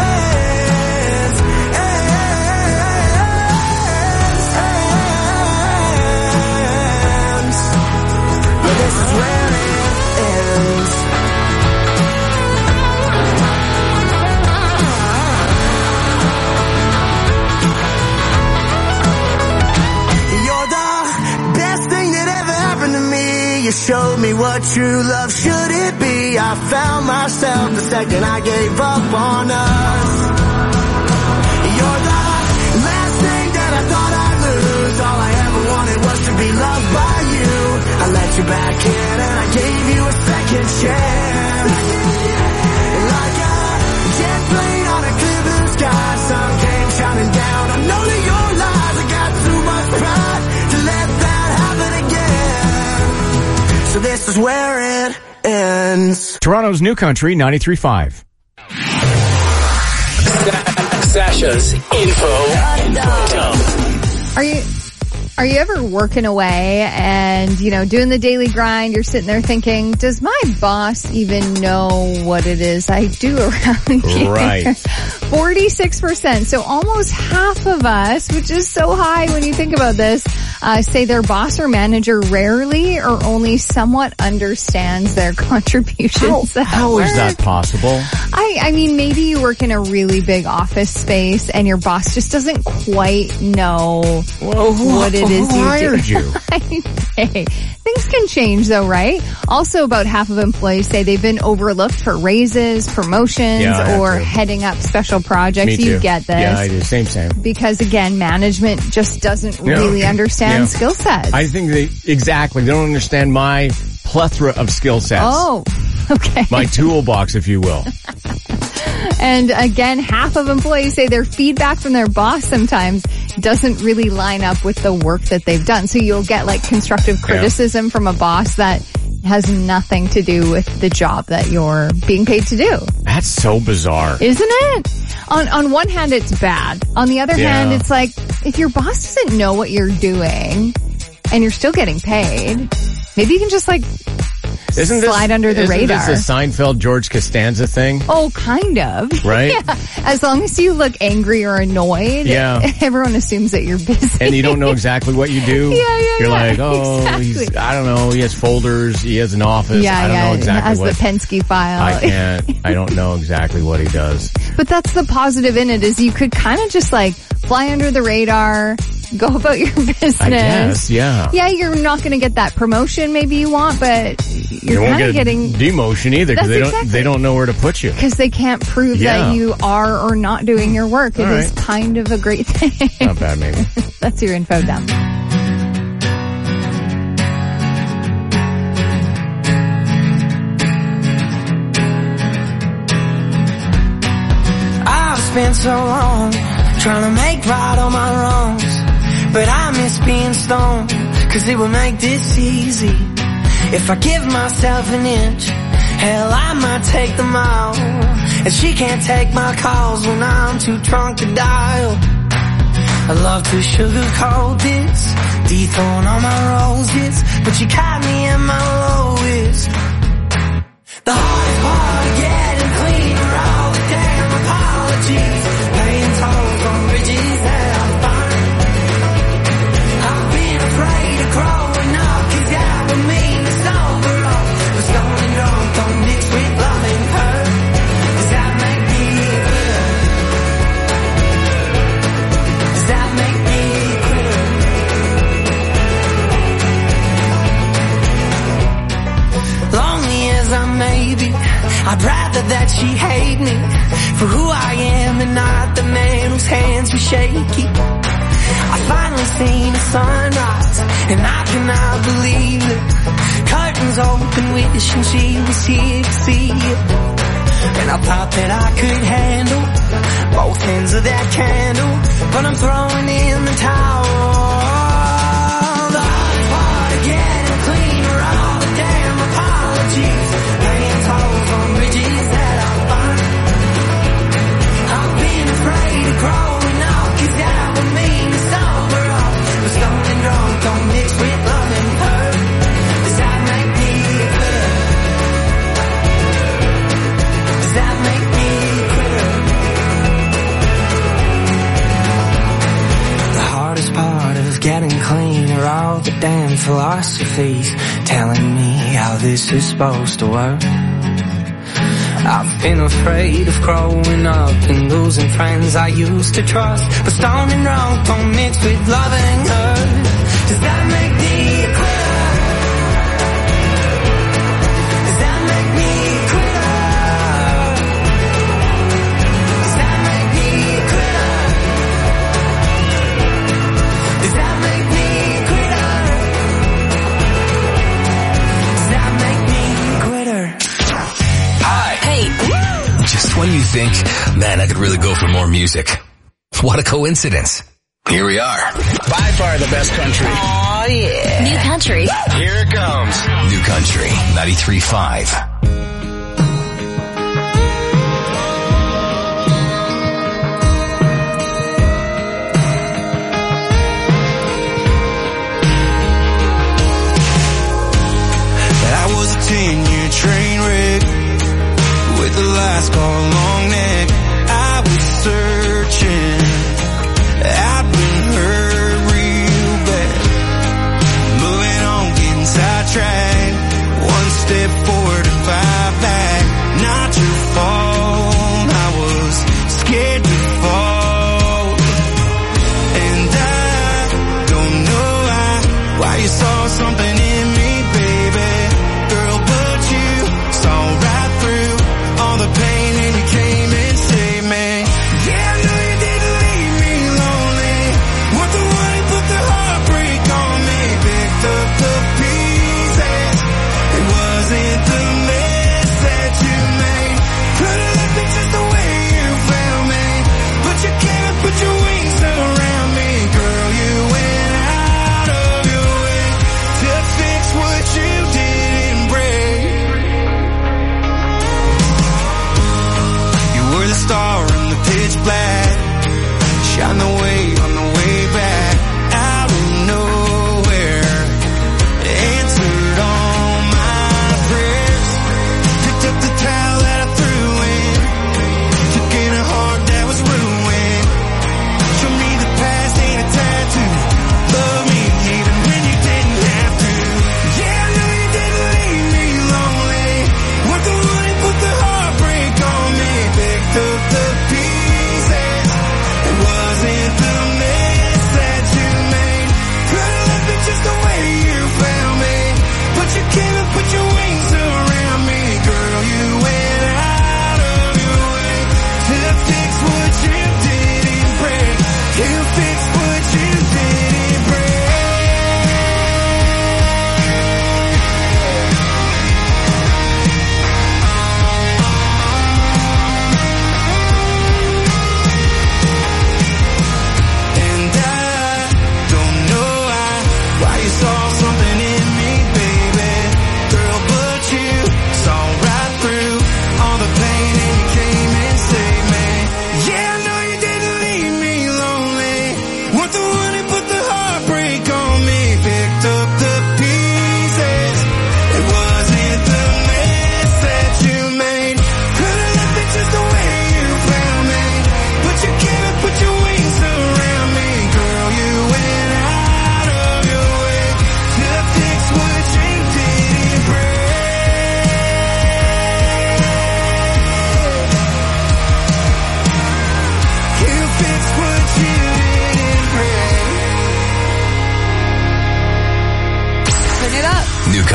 ends. Yeah, this is where it ends. You showed me what true love should it be. I found myself the second I gave up on us. You're the last thing that I thought I'd lose. All I ever wanted was to be loved by you. I let you back in and I gave you a second chance. Like a jet plane on a clear blue sky, sun came shining down on all of your lies. I got too much pride to let that happen again. So this is where it ends. Toronto's New Country ninety-three point five. Sasha's info dump. Are you are you ever working away and, you know, doing the daily grind? You're sitting there thinking, does my boss even know what it is I do around here? Right. forty-six percent. So almost half of us, which is so high when you think about this, uh, say their boss or manager rarely or only somewhat understands their contributions. How, how is that possible? I, I mean, maybe you work in a really big office space and your boss just doesn't quite know well, who, what it is who you hired do. you? Hey, things can change though, right? Also, about half of employees say they've been overlooked for raises, promotions, Yeah, or too. heading up special projects. Me too. You get this. Yeah, I do. Same, same. Because again, management just doesn't No. really understand Yeah. skill sets. I think they, exactly, they don't understand my plethora of skill sets. Oh, okay. My toolbox, if you will. And again, half of employees say their feedback from their boss sometimes doesn't really line up with the work that they've done. So you'll get like constructive criticism yeah. from a boss that has nothing to do with the job that you're being paid to do. That's so bizarre. Isn't it? On on one hand, it's bad. On the other yeah. hand, it's like, if your boss doesn't know what you're doing and you're still getting paid, maybe you can just like Isn't slide this, under the isn't radar. Isn't this a Seinfeld George Costanza thing? Oh, kind of. Right? Yeah. As long as you look angry or annoyed, yeah. everyone assumes that you're busy. And you don't know exactly what you do. Yeah, yeah, You're yeah. like, oh, exactly. he's, I don't know, he has folders, he has an office. Yeah, I don't yeah. know exactly has what. the Penske file. I can't, I don't know exactly what he does. But that's the positive in it, is you could kind of just like fly under the radar, go about your business. I guess, yeah. Yeah, you're not going to get that promotion maybe you want, but you're kind of getting demotion either, because they exactly. don't they don't know where to put you, because they can't prove yeah. that you are or not doing your work. It All is right. kind of a great thing. Not bad, maybe. That's your info dump. I've spent so long trying to make right all my wrongs, but I miss being stoned, cause it would make this easy. If I give myself an inch, hell, I might take the mile. And she can't take my calls when I'm too drunk to dial. I love to sugarcoat this, dethrone all my roses, but you caught me at my lowest. The hardest part of getting clean are all the damn apologies, paying tolls on bridges that I'm fine. I've been afraid of growing up, cause that would mean it's over up. But stoned and drunk don't mix with loving her. Does that make me quitter? Does that make me quitter? Lonely as I may be, I'd rather that she hate me for who I am and not the man whose hands were shaky. I finally seen the sunrise and I cannot believe it. Curtains open, wishing she was here to see it. And I thought that I could handle both ends of that candle, but I'm throwing in the towel. The hardest part of getting clean are all the damn apologies, paying tolls on bridges that I find. I've been afraid of growing up, cause that would mean it's over up. But stoned and drunk don't mix with loving her. Does that make me quitter? Does that make me quitter? The hardest part of getting clean are all the damn philosophies telling me how this is supposed to work. I've been afraid of growing up and losing friends I used to trust, but stoned and drunk don't mix with loving her. Does that make me a quitter? Does that make me a quitter? Does that make me a quitter? Does that make me a quitter? Does that make me a quitter? Hi. Hey. Just when you think, man, I could really go for more music. What a coincidence. Here we are. By far the best country. Oh yeah. New country. Here it comes. New Country ninety-three point five. I was a ten-year train wreck with the lights car long neck. I was searching, I've been hurt real bad. Moving on, getting sidetracked. One step forward and five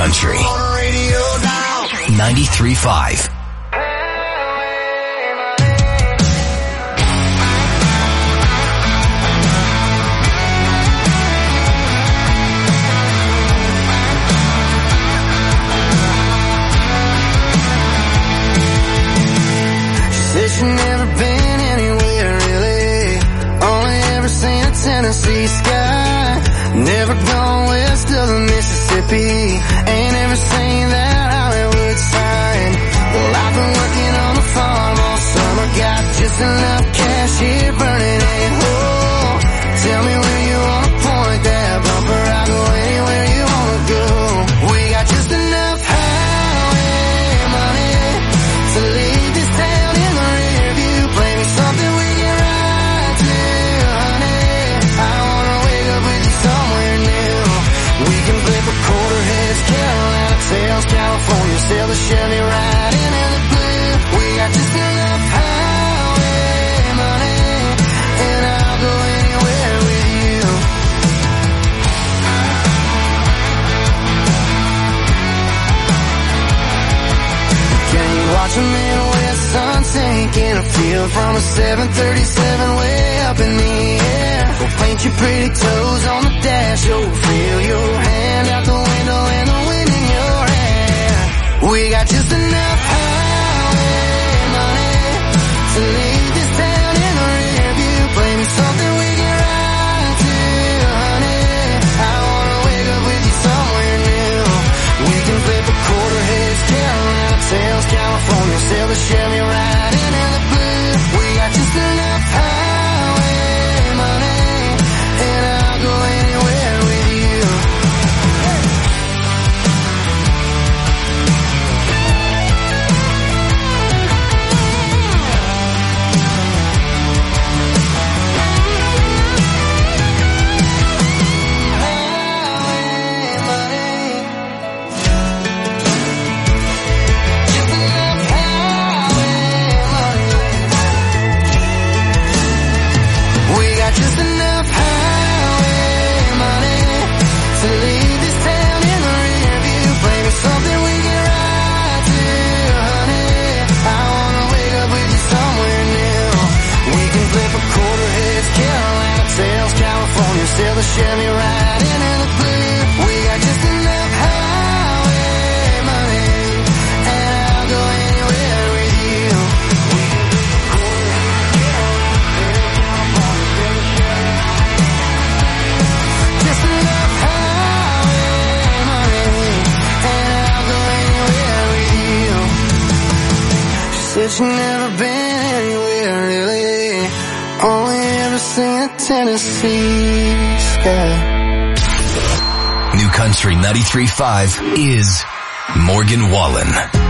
Country ninety-three point five. Said she never been anywhere really, only ever seen a Tennessee sky. Never gone west of the Mississippi, ain't ever seen that Hollywood sign. Well, I've been working on the farm all summer, got just enough cash here burning a hole. Tell me where you wanna point that bumper, I'll go anywhere you wanna go. We got just enough highway money to leave this town in the rear view. Play me something we can ride to, honey. I wanna wake up with you somewhere new. We can flip a quarter heads, Carolina tails, California, sail the Chevy right into the blue. We got just enough highway money, and I'll go anywhere with you. Can you watch a Midwest sun sink in a field from a seven thirty-seven way up in the air? Go paint your pretty toes on the dash, oh, feel your hand out the window and the wind in your hair. We got just enough highway money to leave this town in the rear view. Play me something we can ride to, honey. I wanna wake up with you somewhere new. We can flip a quarter heads, Carolina tails, California, sail the Chevy right into the blue. We got just enough highway money, and I'll go anywhere with you. We got just enough highway money to leave this town in the rear view. Play me something we can ride to, honey. I wanna wake up with you somewhere new. We can flip a quarter heads, Carolina tails, California, sail the Chevy right into the blue. We got just enough highway money, and I'll go anywhere with you. Just enough highway money, and I'll go anywhere with you. She said she never been anywhere really, only ever seen a Tennessee sky. New Country ninety-three point five is Morgan Wallen.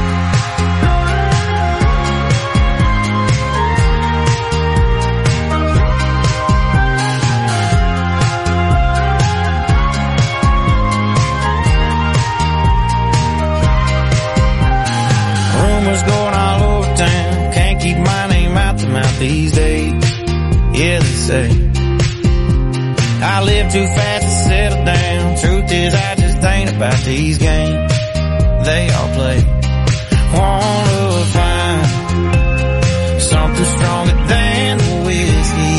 Rumors going all over town, can't keep my name out the mouth these days. Yeah, they say I live too fast to settle down. Truth is, I just ain't about these games they all play. Wanna find something stronger than the whiskey.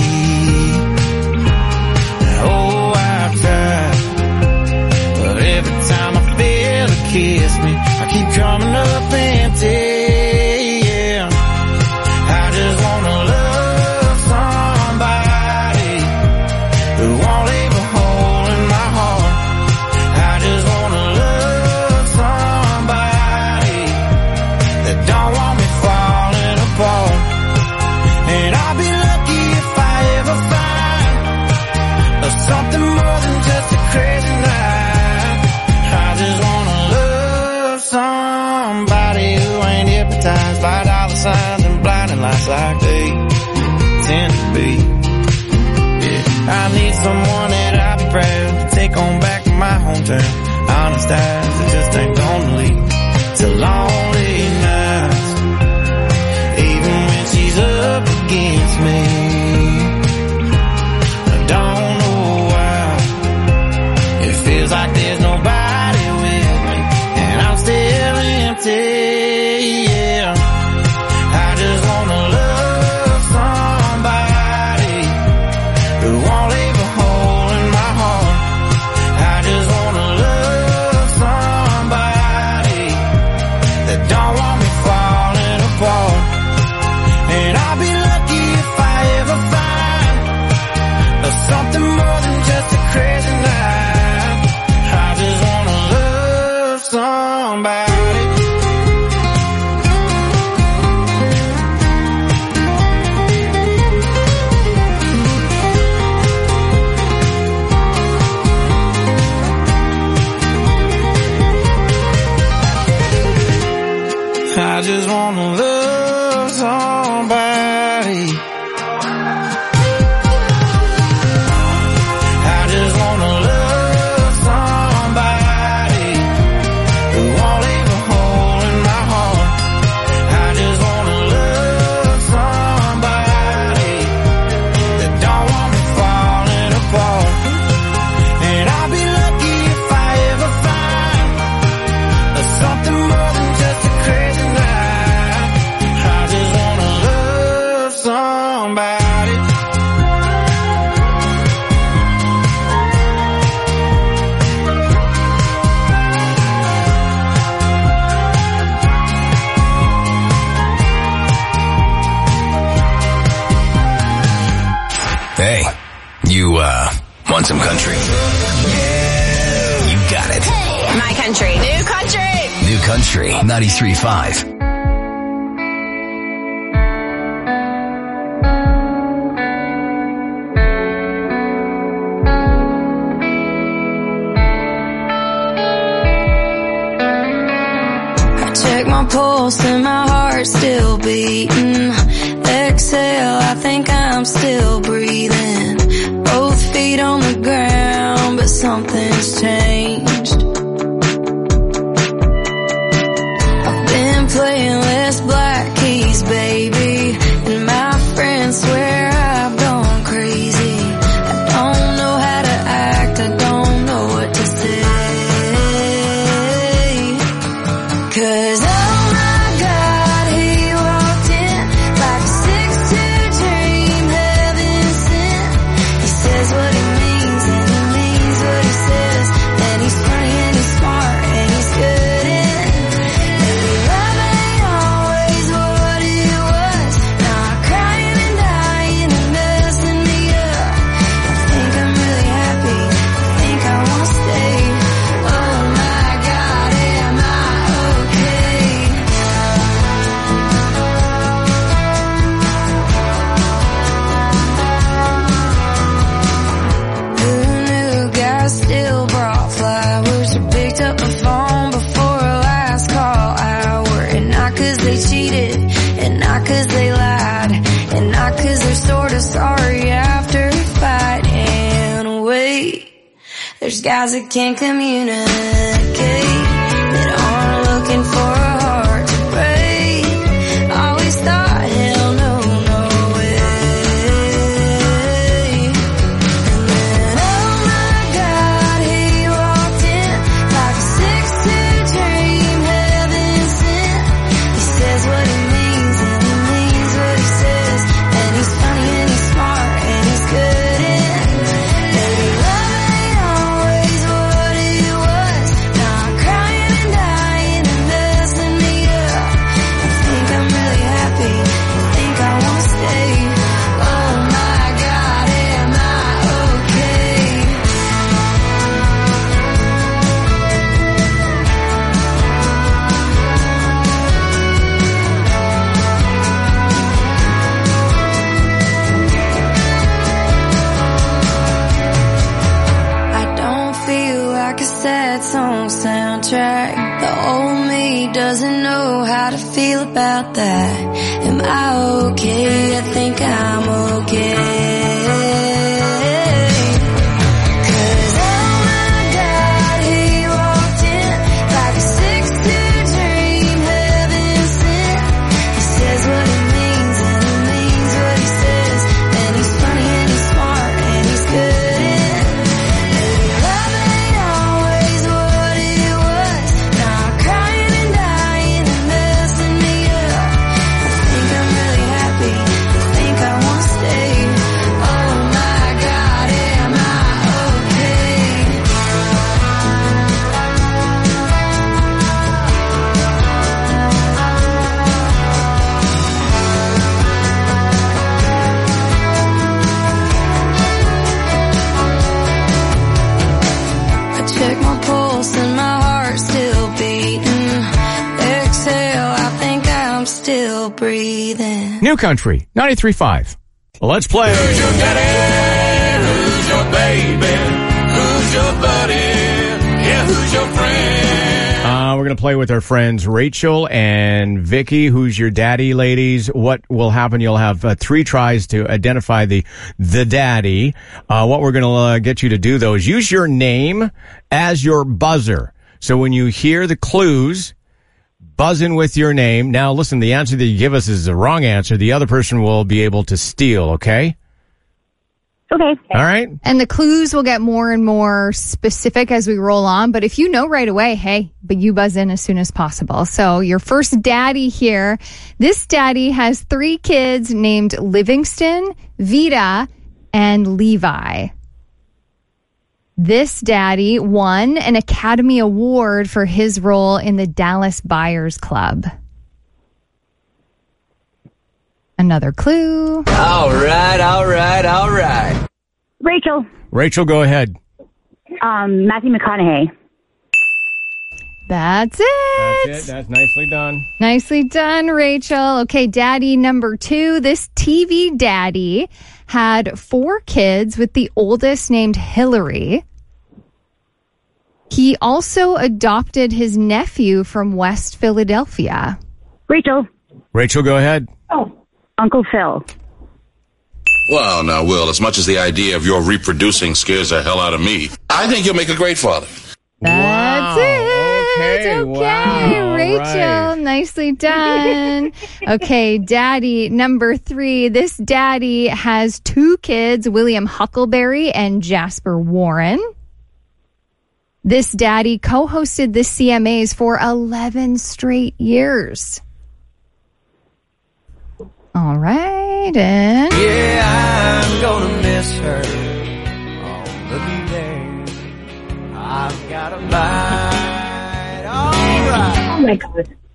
Oh, I've tried, but every time I feel a kiss me, I keep coming up empty. Yeah, I just wanna love somebody who won't leave a hole in my heart. I just wanna love somebody that don't want me falling apart. And I'll be lucky if I ever find something more than just a crazy night. I just wanna love somebody who ain't hypnotized by dollar signs and blinding lights like they tend to be. Yeah, I need someone that I'll be proud to take on back to my hometown. Honest eyes that just ain't gonna lead to lonely nights, even when she's up against me. I don't know why it feels like there's nobody with me. about it. Hey, you, uh, want some country? Yeah. You got it. Hey, my country. New country. New Country ninety-three point five. Check my pulse and my heart's still beating. Exhale, I think I'm still breathing. Both feet on the ground, but something's changed. I've been playing less black keys, baby, and my friends swear I've gone crazy. I don't know how to act, I don't know what to say. 'Cause oh my God, he walked in like a six two dream, heaven sent. He says what he means and he means what he says. And he's funny and he's smart and he's good in. Maybe love ain't always what it was. Now I'm crying and dying and messing me up. I think I'm really happy, I think I wanna stay. Oh my God, am I okay? Who knew guys still brought flowers or picked up the phone before a last call hour? And not 'cause they cheated, and not 'cause they lied, and not 'cause they're sorta sorry after a fight. And wait, there's guys that can't communicate, that aren't looking for a heart to break. Always thought, hell no, no way. And then, oh my God, he walked in like a six two dream, heaven sent. He says what he means and he means what he says. And he's funny and he's smart and he's good in. Maybe love ain't always what it was. Now I'm crying and dying and messing me up. I think I'm really happy, I think I wanna stay. Oh my God, am I okay? I don't feel like a sad song soundtrack. The old me doesn't know how to feel about that. Am I okay? I think I'm okay. 'Cause oh my God, he walked in like a six two dream, heaven sent. He says what he means and he means what he says. And he's funny and he's smart and he's good in. Maybe love ain't always what it was. Now I'm crying and dying and messing me up. I think I'm really happy, I think I wanna stay. Oh my God, am I okay? I check my pulse and my heart's still beating. Exhale, I think I'm still breathing. New Country ninety-three point five. Let's play. Who's your daddy? Who's your baby? Who's your buddy? Yeah, who's your friend? Uh, we're going to play with our friends Rachel and Vicky. Who's your daddy, ladies? What will happen? You'll have uh, three tries to identify the the daddy. Uh, what we're going to uh, get you to do, though, is use your name as your buzzer. So when you hear the clues, buzz in with your name. Now, listen, the answer that you give us is the wrong answer. The other person will be able to steal, okay? Okay. All right. And the clues will get more and more specific as we roll on. But if you know right away, hey, but you buzz in as soon as possible. So your first daddy here. This daddy has three kids named Livingston, Vita, and Levi. This daddy won an Academy Award for his role in the Dallas Buyers Club. Another clue. All right, all right, all right. Rachel. Rachel, go ahead. Um, Matthew McConaughey. That's it. That's it. That's nicely done. Nicely done, Rachel. Okay, daddy number two. This T V daddy had four kids with the oldest named Hillary. He also adopted his nephew from West Philadelphia. Rachel. Rachel, go ahead. Oh, Uncle Phil. Well, now, Will, as much as the idea of your reproducing scares the hell out of me, I think you'll make a great father. That's wow. it. Okay, okay. wow. Rachel, right. Nicely done. Okay, daddy number three. This daddy has two kids, William Huckleberry and Jasper Warren. This daddy co-hosted the C M As for eleven straight years. All right, and... Yeah, I'm gonna miss her. Oh, looky there. I've got a bite. All right. Oh, my God.